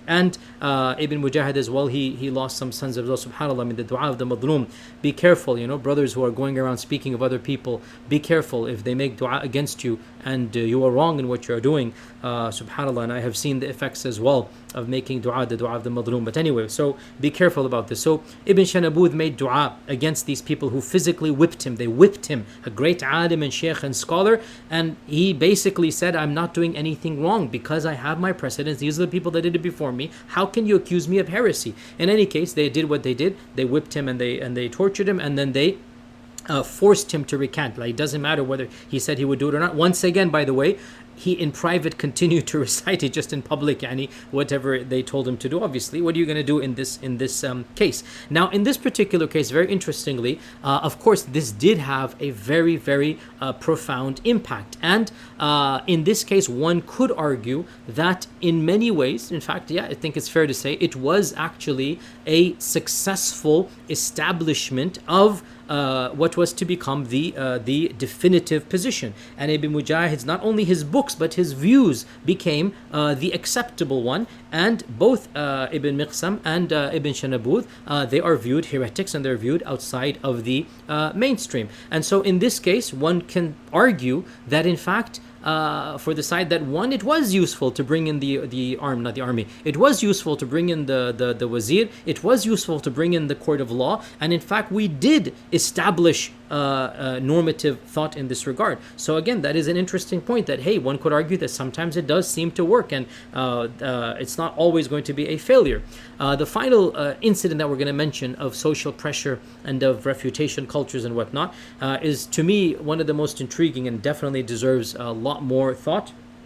And uh, Ibn Mujahid as well, he he lost some sons of Allah, subhanAllah, I mean the dua of the madloom. Be careful, you know, brothers who are going around speaking of other people, be careful if they make dua against you and uh, you are wrong in what you are doing, uh, subhanAllah. And I have seen the effects as well of making dua, the dua of the madloom. But anyway, so be careful about this. So Ibn Shanabudh made dua against these people who physically whipped him. They whipped him, a great alim and sheikh and scholar, and he basically said, I'm not doing anything wrong because I have my precedents. These are the people that did it before me. How can you accuse me of heresy? In any case, they did what they did. They whipped him and they and they tortured him, and then they uh, forced him to recant. Like, it doesn't matter whether he said he would do it or not. Once again, by the way, he in private continued to recite it, just in public, yani whatever they told him to do. Obviously, what are you going to do in this in this um, case? Now, in this particular case, very interestingly, uh, of course, this did have a very, very uh, profound impact. And uh, in this case, one could argue that in many ways, in fact, yeah, I think it's fair to say, it was actually a successful establishment of Uh, what was to become the uh, the definitive position. And Ibn Mujahid's, not only his books, but his views became uh, the acceptable one. And both uh, Ibn Miqsam and uh, Ibn Shanabudh, uh, they are viewed heretics, and they're viewed outside of the uh, mainstream. And so in this case, one can argue that in fact, Uh, for the side that one, it was useful to bring in the the arm, not the army. It was useful to bring in the, the, the wazir. It was useful to bring in the court of law. And in fact, we did establish uh, uh, normative thought in this regard. So again, that is an interesting point that, hey, one could argue that sometimes it does seem to work, and uh, uh, it's not always going to be a failure. Uh, the final uh, incident that we're going to mention of social pressure and of refutation cultures and whatnot uh, is, to me, one of the most intriguing and definitely deserves a lot more thought.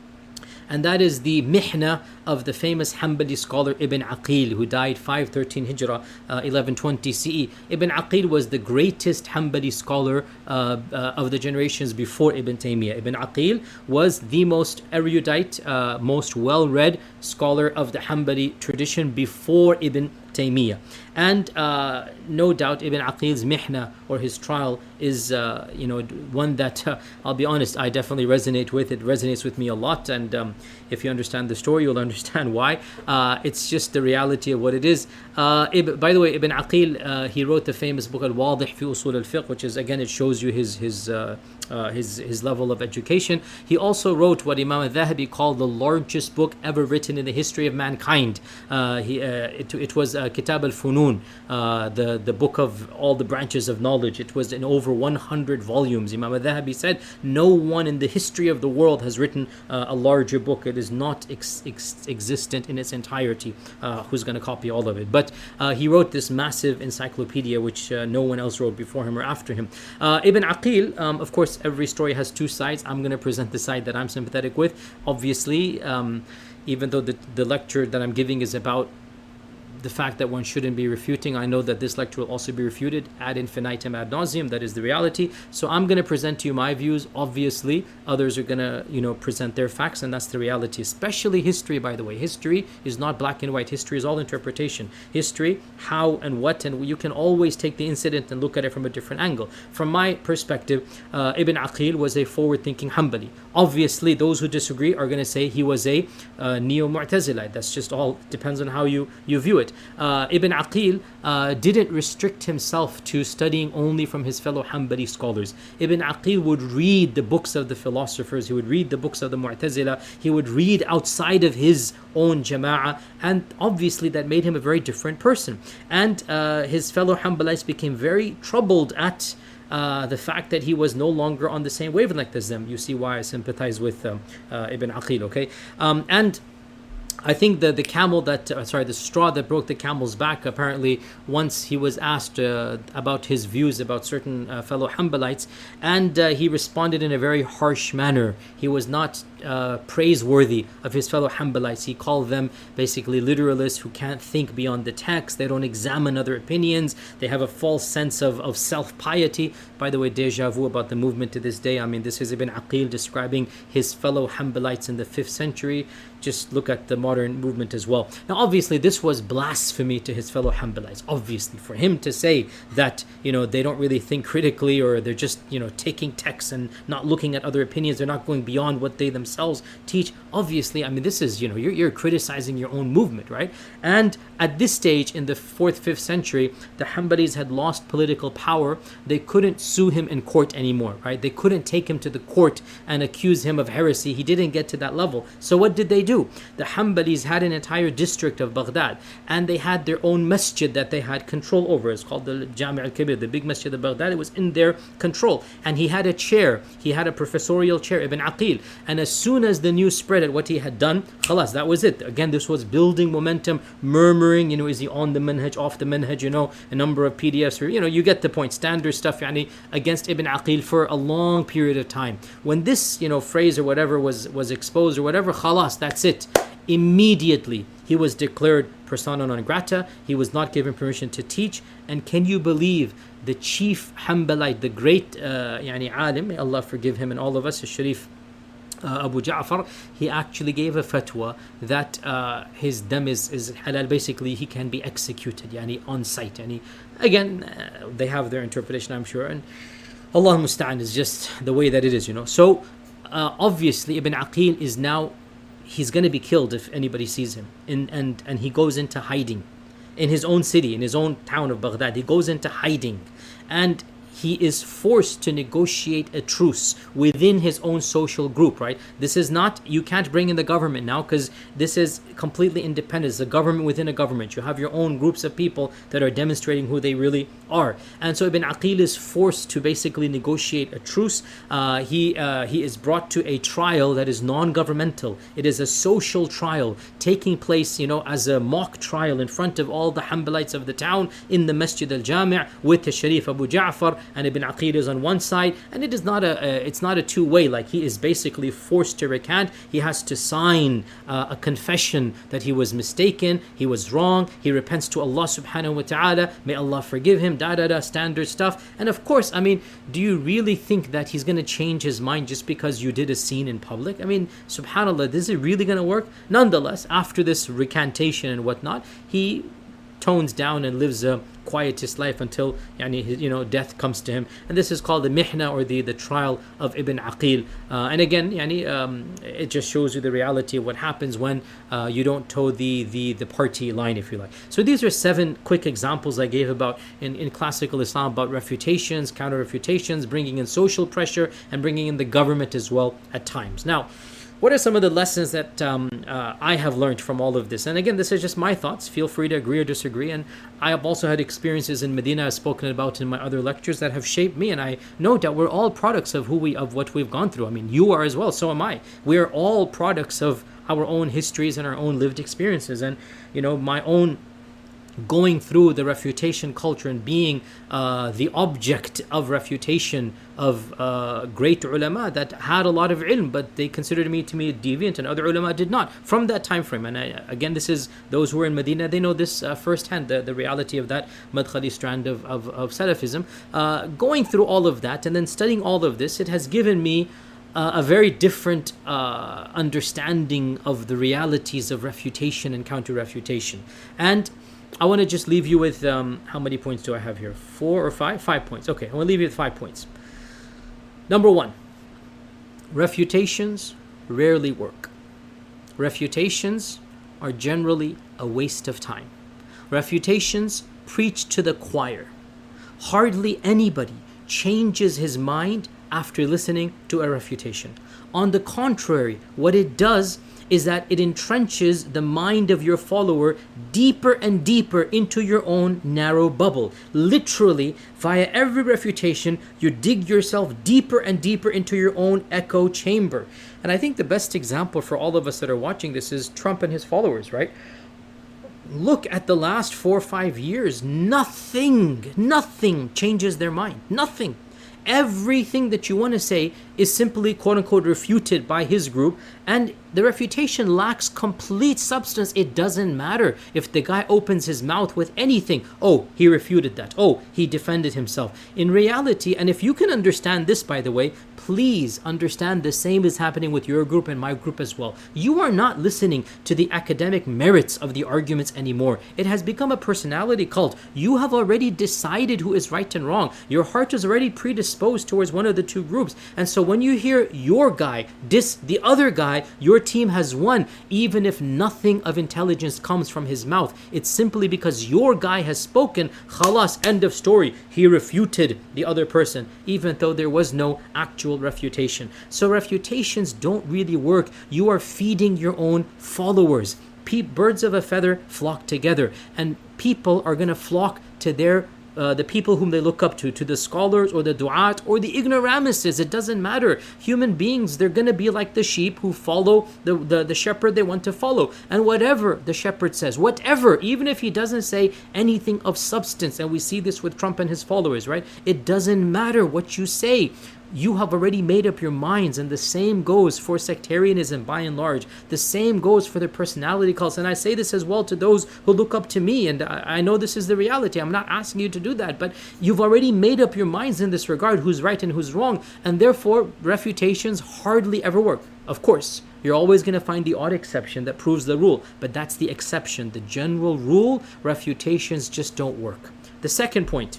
And that is the mihna of the famous Hanbali scholar Ibn Aqil, who died five thirteen Hijrah, uh, eleven twenty C E. Ibn Aqil was the greatest Hanbali scholar uh, uh, of the generations before Ibn Taymiyyah. Ibn Aqil was the most erudite, uh, most well-read scholar of the Hanbali tradition before Ibn Taymiyyah. And uh, no doubt Ibn Aqil's mihna, or his trial, is uh, you know one that uh, I'll be honest, I definitely resonate with. It resonates with me a lot, and um, if you understand the story, you'll understand why. Uh, it's just the reality of what it is. Uh, Ibn, by the way, Ibn Aqil, uh, he wrote the famous book Al-Wadih fi Usul al-Fiqh, which is, again, it shows you his his uh, uh, his his level of education. He also wrote what Imam al-Dhahabi called the largest book ever written in the history of mankind. Uh, he uh, it, it was uh, Kitab al-Funun, uh, the the book of all the branches of knowledge. It was in over one hundred volumes. Imam al-Dhahabi said, no one in the history of the world has written uh, a larger book. It is not ex- ex- existent in its entirety. Uh, who's going to copy all of it? But uh, he wrote this massive encyclopedia, which uh, no one else wrote before him or after him. Uh, Ibn Aqil, um, of course, every story has two sides. I'm going to present the side that I'm sympathetic with. Obviously, um, even though the, the lecture that I'm giving is about the fact that one shouldn't be refuting, I know that this lecture will also be refuted ad infinitum, ad nauseum. That is the reality. So I'm going to present to you my views. Obviously, others are going to, you know, present their facts, and that's the reality. Especially history, by the way. History is not black and white. History is all interpretation. History, how and what, and you can always take the incident and look at it from a different angle. From my perspective, uh, Ibn Aqil was a forward-thinking Hanbali. Obviously, those who disagree are going to say he was a uh, neo-Mu'tazilite. That's just all. Depends on how you, you view it. Uh, Ibn Aqil uh, didn't restrict himself to studying only from his fellow Hanbali scholars. Ibn Aqil would read the books of the philosophers. He would read the books of the Mu'tazila. He would read outside of his own jama'ah, and obviously that made him a very different person. And uh, his fellow Hanbalites became very troubled at Uh, the fact that he was no longer on the same wavelength as them. You see why I sympathize with um, uh, Ibn Aqil, okay? Um, and I think the the camel that uh, sorry the straw that broke the camel's back, apparently once he was asked uh, about his views about certain uh, fellow Hanbalites, and uh, he responded in a very harsh manner. He was not uh, praiseworthy of his fellow Hanbalites. He called them basically literalists who can't think beyond the text. They don't examine other opinions. They have a false sense of, of self-piety. By the way, deja vu about the movement to this day. I mean, this is Ibn Aqil describing his fellow Hanbalites in the fifth century. Just look at the modern movement as well. Now, obviously, this was blasphemy to his fellow Hanbalites. Obviously, for him to say that, you know, they don't really think critically, or they're just, you know, taking texts and not looking at other opinions, they're not going beyond what they themselves teach. obviously, I mean, this is, you know, you're, you're criticizing your own movement, right? And at this stage, in the fourth, fifth century, the Hanbalis had lost political power. They couldn't sue him in court anymore, right? They couldn't take him to the court and accuse him of heresy. He didn't get to that level. So what did they do? The Hanbalis had an entire district of Baghdad, and they had their own masjid that they had control over. It's called the Jami' al-Kabir, the big masjid of Baghdad. It was in their control. And he had a chair. He had a professorial chair, Ibn Aqil. And as soon as the news spread at what he had done, khalas, that was it. Again, this was building momentum, murmuring, you know, is he on the manhaj, off the manhaj, you know, a number of P D Fs, or, you know, you get the point, standard stuff, yani, against Ibn Aqil for a long period of time. When this, you know, phrase or whatever was, was exposed or whatever, khalas, that's it. Immediately, he was declared persona non grata. He was not given permission to teach. And can you believe the chief Hanbalite, the great uh, yani alim, may Allah forgive him and all of us, Sharif uh, Abu Ja'far, he actually gave a fatwa that uh, his dam is, is halal. Basically, he can be executed yani on sight. Yani, again, uh, they have their interpretation, I'm sure. And Allah Musta'an is just the way that it is, you know. So, uh, obviously, Ibn Aqil is now, he's going to be killed if anybody sees him. In, and, and he goes into hiding in his own city, in his own town of Baghdad. He goes into hiding. And he is forced to negotiate a truce within his own social group, right? This is not, you can't bring in the government now, because this is completely independent. It's a government within a government. You have your own groups of people that are demonstrating who they really are. And so Ibn Aqil is forced to basically negotiate a truce. Uh, he, uh, he is brought to a trial that is non-governmental. It is a social trial taking place, you know, as a mock trial in front of all the Hanbalites of the town in the Masjid al-Jami' with the Sharif Abu Ja'far, and Ibn Aqil is on one side. And it is not a, a it's not a two-way, like he is basically forced to recant. He has to sign uh, a confession that he was mistaken, he was wrong, he repents to Allah subhanahu wa ta'ala, may Allah forgive him, da da da, standard stuff. And of course, I mean, do you really think that he's going to change his mind just because you did a scene in public? I mean, subhanAllah, this is really going to work? Nonetheless, after this recantation and whatnot, he tones down and lives a quietest life until yani, you know, death comes to him. And this is called the mihna, or the, the trial of Ibn Aqil. Uh, and again, yani, um, it just shows you the reality of what happens when uh, you don't toe the, the, the party line, if you like. So these are seven quick examples I gave about in, in classical Islam about refutations, counter-refutations, bringing in social pressure, and bringing in the government as well at times. Now, what are some of the lessons that um, uh, I have learned from all of this? And again, this is just my thoughts. Feel free to agree or disagree. And I have also had experiences in Medina I've spoken about in my other lectures that have shaped me. And I know that we're all products of who we, of what we've gone through. I mean, you are as well. So am I. We are all products of our own histories and our own lived experiences. And, you know, my own going through the refutation culture and being uh, the object of refutation of uh, great ulama that had a lot of ilm, but they considered me to be deviant, and other ulama did not from that time frame. And I, again, this is those who are in Medina, they know this uh, firsthand, the, the reality of that Madkhali strand of, of, of Salafism. Uh, going through all of that and then studying all of this, it has given me Uh, a very different uh, understanding of the realities of refutation and counter-refutation. And I want to just leave you with, um, how many points do I have here? Four or five? Five points. Okay, I want to leave you with five points. Number one, refutations rarely work. Refutations are generally a waste of time. Refutations preach to the choir. Hardly anybody changes his mind after listening to a refutation. On the contrary, what it does is that it entrenches the mind of your follower deeper and deeper into your own narrow bubble. Literally, via every refutation, you dig yourself deeper and deeper into your own echo chamber. And I think the best example for all of us that are watching this is Trump and his followers, right? Look at the last four or five years. Nothing, nothing changes their mind. Nothing. Everything that you want to say is simply quote-unquote refuted by his group, and the refutation lacks complete substance. It doesn't matter if the guy opens his mouth with anything. Oh, he refuted that. Oh, he defended himself. In reality, and if you can understand this, by the way, please understand the same is happening with your group and my group as well. You are not listening to the academic merits of the arguments anymore. It has become a personality cult. You have already decided who is right and wrong. Your heart is already predisposed towards one of the two groups. And so when you hear your guy diss the other guy, your team has won, even if nothing of intelligence comes from his mouth. It's simply because your guy has spoken. Khalas, end of story. He refuted the other person, even though there was no actual refutation. So refutations don't really work. You are feeding your own followers. Pe- birds of a feather flock together, and people are going to flock to their Uh, the people whom they look up to, to the scholars or the du'at or the ignoramuses. It doesn't matter. Human beings, they're going to be like the sheep who follow the, the, the shepherd they want to follow. And whatever the shepherd says, whatever, even if he doesn't say anything of substance, and we see this with Trump and his followers, right? It doesn't matter what you say. You have already made up your minds, and the same goes for sectarianism by and large. The same goes for the personality cults. And I say this as well to those who look up to me, and I, I know this is the reality. I'm not asking you to do that, but you've already made up your minds in this regard, who's right and who's wrong, and therefore refutations hardly ever work. Of course, you're always going to find the odd exception that proves the rule, but that's the exception. The general rule, refutations just don't work. The second point,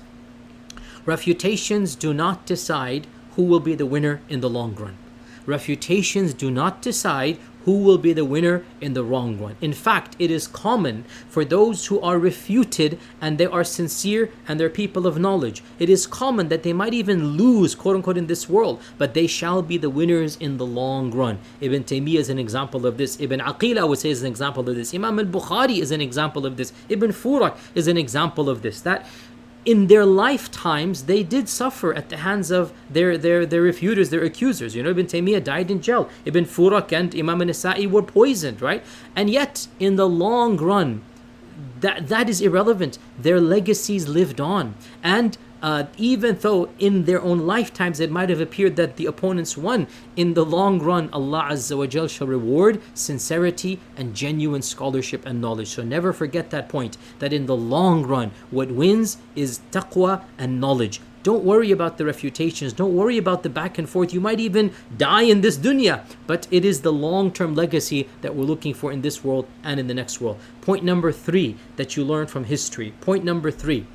refutations do not decide who will be the winner in the long run. Refutations do not decide who will be the winner in the long run. In fact, it is common for those who are refuted and they are sincere and they're people of knowledge. It is common that they might even lose, quote unquote, in this world, but they shall be the winners in the long run. Ibn Taymiyyah is an example of this. Ibn Aqil, I would say, is an example of this. Imam al-Bukhari is an example of this. Ibn Furak is an example of this. That in their lifetimes, they did suffer at the hands of their, their, their refuters, their accusers. You know, Ibn Taymiyyah died in jail. Ibn Furak and Imam al-Nasa'i were poisoned, right? And yet, in the long run, that that is irrelevant. Their legacies lived on. And uh, even though in their own lifetimes it might have appeared that the opponents won, in the long run, Allah Azza wa Jal shall reward sincerity and genuine scholarship and knowledge. So never forget that point, that in the long run, what wins is taqwa and knowledge. Don't worry about the refutations. Don't worry about the back and forth. You might even die in this dunya, but it is the long-term legacy that we're looking for in this world and in the next world. Point number three that you learn from history. Point number three,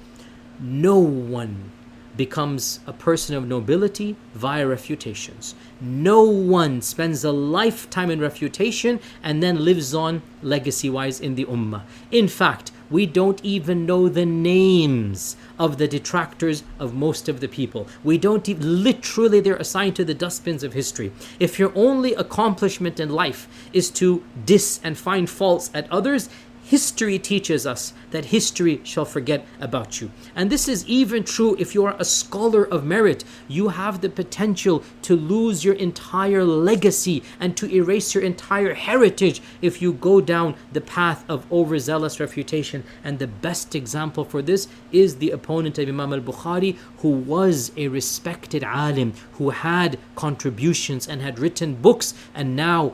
no one becomes a person of nobility via refutations. No one spends a lifetime in refutation and then lives on legacy-wise in the ummah. In fact, we don't even know the names of the detractors of most of the people. We don't even, literally they're assigned to the dustbins of history. If your only accomplishment in life is to diss and find faults at others, history teaches us that history shall forget about you. And this is even true if you are a scholar of merit. You have the potential to lose your entire legacy and to erase your entire heritage if you go down the path of overzealous refutation. And the best example for this is the opponent of Imam al-Bukhari, who was a respected alim, who had contributions and had written books, and now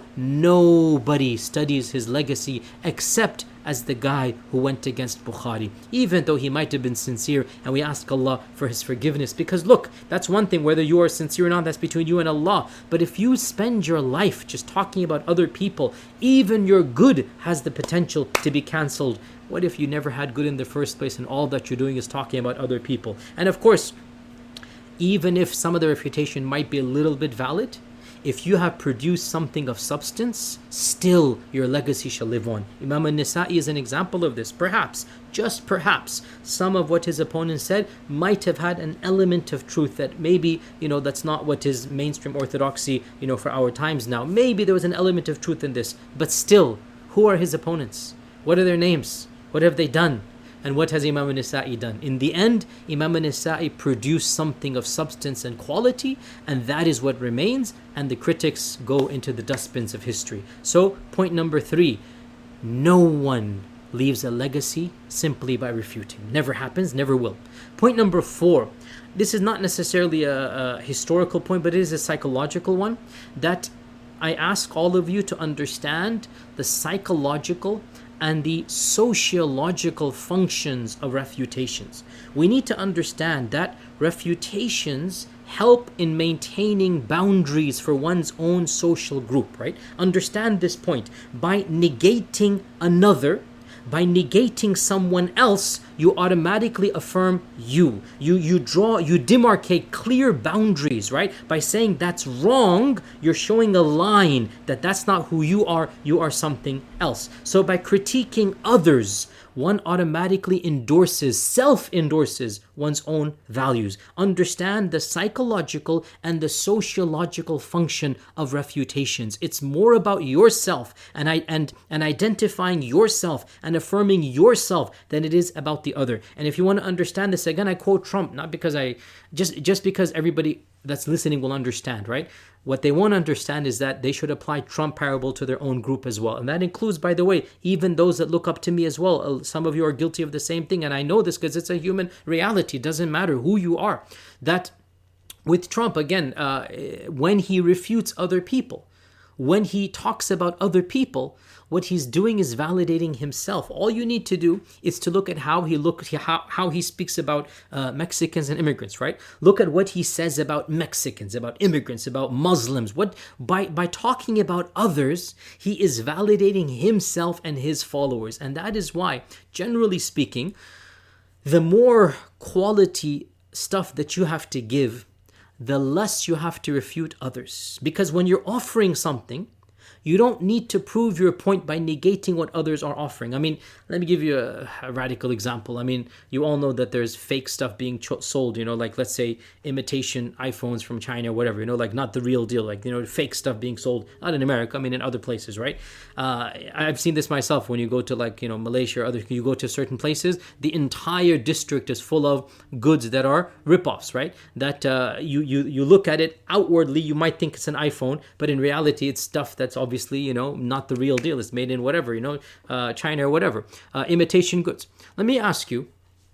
nobody studies his legacy except as the guy who went against Bukhari, even though he might have been sincere, and we ask Allah for his forgiveness. Because look, that's one thing, whether you are sincere or not, that's between you and Allah. But if you spend your life just talking about other people, even your good has the potential to be cancelled. What if you never had good in the first place and all that you're doing is talking about other people? And of course, even if some of the refutation might be a little bit valid, if you have produced something of substance, still your legacy shall live on. Imam al-Nasa'i is an example of this. Perhaps, just perhaps, some of what his opponent said might have had an element of truth that maybe, you know, that's not what is mainstream orthodoxy, you know, for our times now. Maybe there was an element of truth in this, but still, who are his opponents? What are their names? What have they done? And what has Imam al-Nasa'i done? In the end, Imam al-Nasa'i produced something of substance and quality, and that is what remains, and the critics go into the dustbins of history. So, point number three, no one leaves a legacy simply by refuting. Never happens, never will. Point number four, this is not necessarily a, a historical point, but it is a psychological one, that I ask all of you to understand the psychological and the sociological functions of refutations. We need to understand that refutations help in maintaining boundaries for one's own social group, right? Understand this point. By negating another, by negating someone else, you automatically affirm you. You you draw, you demarcate clear boundaries, right? By saying that's wrong, you're showing a line that that's not who you are, you are something else. So by critiquing others, one automatically endorses, self-endorses one's own values. Understand the psychological and the sociological function of refutations. It's more about yourself and I and and identifying yourself and affirming yourself than it is about the other. And if you want to understand this, again, I quote Trump, not because I just just because everybody that's listening will understand, right? What they won't understand is that they should apply Trump parable to their own group as well. And that includes, by the way, even those that look up to me as well. Some of you are guilty of the same thing. And I know this because it's a human reality. It doesn't matter who you are. That with Trump, again, uh, when he refutes other people, when he talks about other people, what he's doing is validating himself. All you need to do is to look at how he look how, how he speaks about uh, Mexicans and immigrants, right? Look at what he says about Mexicans, about immigrants, about Muslims. What by by talking about others, he is validating himself and his followers. And that is why, generally speaking, the more quality stuff that you have to give, the less you have to refute others. Because when you're offering something, you don't need to prove your point by negating what others are offering. I mean, let me give you a, a radical example. I mean, you all know that there's fake stuff being ch- sold, you know, like let's say imitation iPhones from China or whatever, you know, like not the real deal, like, you know, fake stuff being sold, not in America, I mean, in other places, right? Uh, I've seen this myself when you go to like, you know, Malaysia or other, you go to certain places, the entire district is full of goods that are ripoffs, right? That uh, you, you, you look at it outwardly, you might think it's an iPhone, but in reality, it's stuff that's obviously, you know, not the real deal. It's made in whatever, you know, uh, China or whatever. Uh, imitation goods. Let me ask you,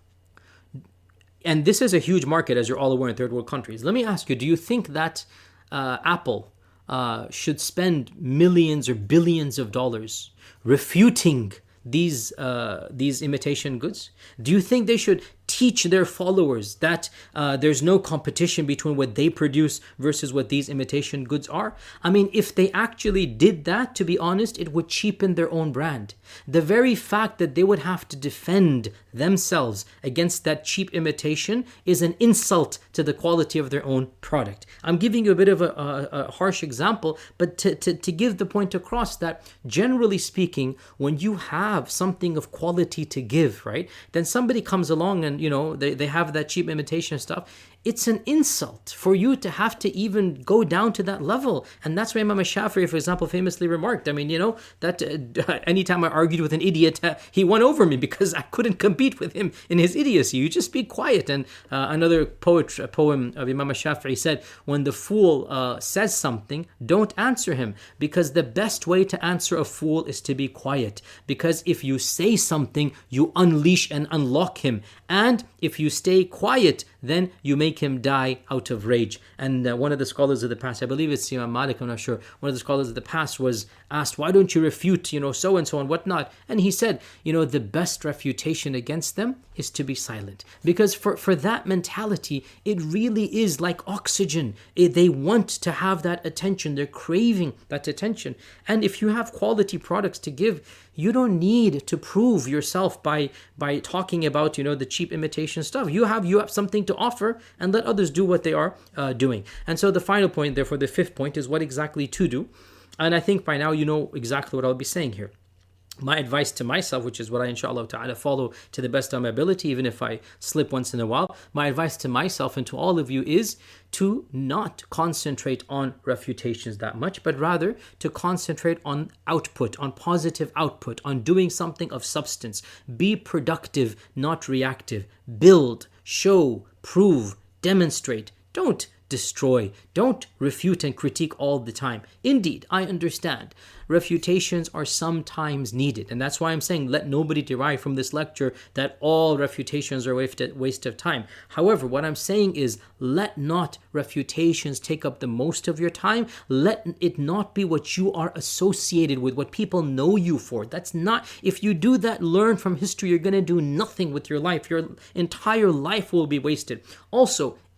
and this is a huge market, as you're all aware, in third world countries. Let me ask you, do you think that uh, Apple uh, should spend millions or billions of dollars refuting these uh, these imitation goods? Do you think they should teach their followers that uh, there's no competition between what they produce versus what these imitation goods are? I mean, if they actually did that, to be honest, it would cheapen their own brand. The very fact that they would have to defend themselves against that cheap imitation is an insult to the quality of their own product. I'm giving you a bit of a, a, a harsh example, but to, to, to give the point across that, generally speaking, when you have something of quality to give, right, then somebody comes along and, you know, they, they have that cheap imitation stuff. It's an insult for you to have to even go down to that level. And that's why Imam Shafi'i, for example, famously remarked, I mean, you know, that uh, anytime I argued with an idiot, uh, he won over me because I couldn't compete with him in his idiocy. You just be quiet. And uh, another poet, a poem of Imam Shafi'i said, when the fool uh, says something, don't answer him, because the best way to answer a fool is to be quiet. Because if you say something, you unleash and unlock him. And if you stay quiet, then you make him die out of rage. And uh, one of the scholars of the past, I believe it's Imam Malik, I'm not sure, one of the scholars of the past was asked, why don't you refute, you know, so and so and whatnot? And he said, you know, the best refutation against them is to be silent. Because for, for that mentality, it really is like oxygen. It, they want to have that attention. They're craving that attention. And if you have quality products to give, you don't need to prove yourself by by talking about, you know, the cheap imitation stuff. You have you have something to offer, and let others do what they are uh, doing. And so the final point, therefore, the fifth point is what exactly to do. And I think by now you know exactly what I'll be saying here. My advice to myself, which is what I inshallah ta'ala follow to the best of my ability, even if I slip once in a while, my advice to myself and to all of you is to not concentrate on refutations that much, but rather to concentrate on output, on positive output, on doing something of substance. Be productive, not reactive. Build, show, prove, demonstrate. Don't destroy. Don't refute and critique all the time. Indeed, I understand. Refutations are sometimes needed. And that's why I'm saying let nobody derive from this lecture that all refutations are a waste of time. However, what I'm saying is let not refutations take up the most of your time. Let it not be what you are associated with, what people know you for. That's not, if you do that, learn from history, you're going to do nothing with your life. Your entire life will be wasted. Also,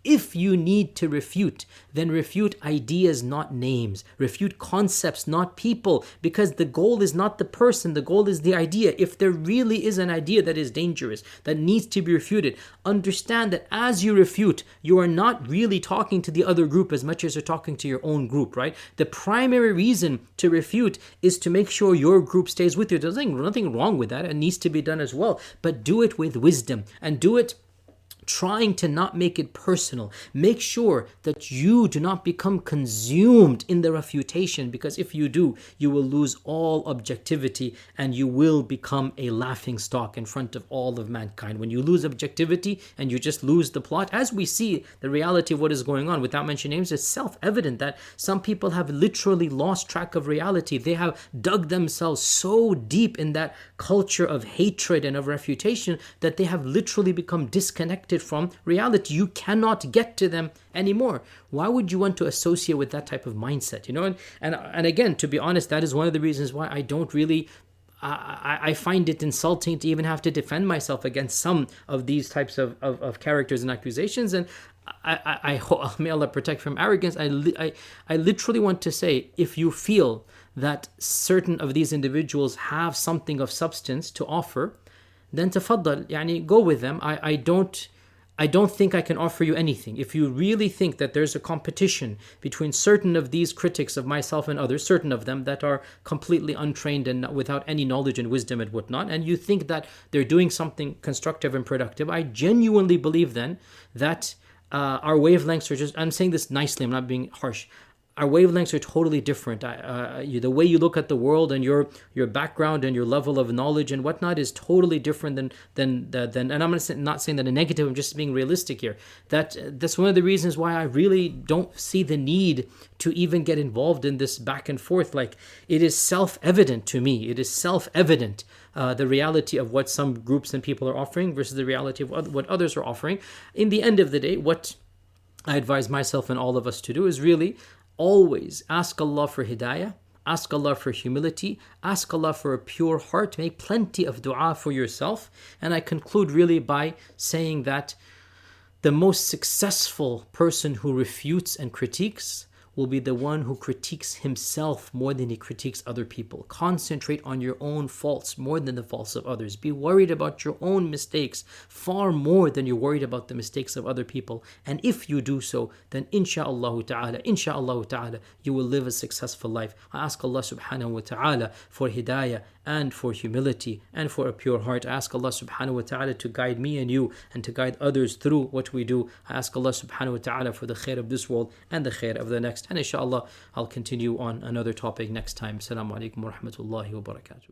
If you need to refute, then refute ideas, not names. Refute concepts, not people, because the goal is not the person, the goal is the idea. If there really is an idea that is dangerous, that needs to be refuted, understand that as you refute, you are not really talking to the other group as much as you're talking to your own group, right? The primary reason to refute is to make sure your group stays with you. There's nothing, nothing wrong with that. It needs to be done as well. But do it with wisdom and do it trying to not make it personal. Make sure that you do not become consumed in the refutation, because if you do, you will lose all objectivity and you will become a laughing stock in front of all of mankind. When you lose objectivity and you just lose the plot, as we see the reality of what is going on, without mentioning names, it's self-evident that some people have literally lost track of reality. They have dug themselves so deep in that culture of hatred and of refutation that they have literally become disconnected from reality. You cannot get to them anymore. Why would you want to associate with that type of mindset? You know, and and, and again, to be honest, that is one of the reasons why I don't really I, I find it insulting to even have to defend myself against some of these types of, of, of characters and accusations. And I, I, I hope, may Allah protect from arrogance. I, I, I literally want to say, if you feel that certain of these individuals have something of substance to offer, then tafaddal, yani, go with them. I, I don't I don't think I can offer you anything. If you really think that there's a competition between certain of these critics of myself and others, certain of them that are completely untrained and without any knowledge and wisdom and whatnot, and you think that they're doing something constructive and productive, I genuinely believe then that uh, our wavelengths are just, I'm saying this nicely, I'm not being harsh, our wavelengths are totally different. Uh, you, the way you look at the world and your your background and your level of knowledge and whatnot is totally different than than than. And I'm not saying that a negative. I'm just being realistic here. That that's one of the reasons why I really don't see the need to even get involved in this back and forth. Like, it is self-evident to me. It is self-evident uh, the reality of what some groups and people are offering versus the reality of what others are offering. In the end of the day, what I advise myself and all of us to do is really always ask Allah for hidayah, ask Allah for humility, ask Allah for a pure heart, make plenty of dua for yourself. And I conclude really by saying that the most successful person who refutes and critiques will be the one who critiques himself more than he critiques other people. Concentrate on your own faults more than the faults of others. Be worried about your own mistakes far more than you're worried about the mistakes of other people. And if you do so, then insha'Allah ta'ala, insha'Allah ta'ala, you will live a successful life. I ask Allah subhanahu wa ta'ala for hidayah and for humility and for a pure heart. I ask Allah subhanahu wa ta'ala to guide me and you and to guide others through what we do. I ask Allah subhanahu wa ta'ala for the khair of this world and the khair of the next. And inshallah, I'll continue on another topic next time. Assalamu alaikum wa rahmatullahi wa barakatuh.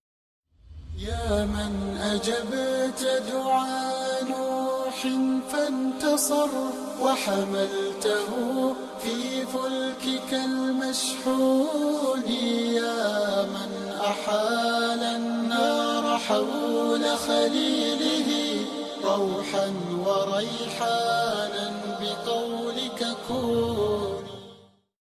يا من أجبت دعاء نوح فانتصر وحملته في فلكك المشحون يا من أحال النار حول خليله روحا وريحانا بقولك كن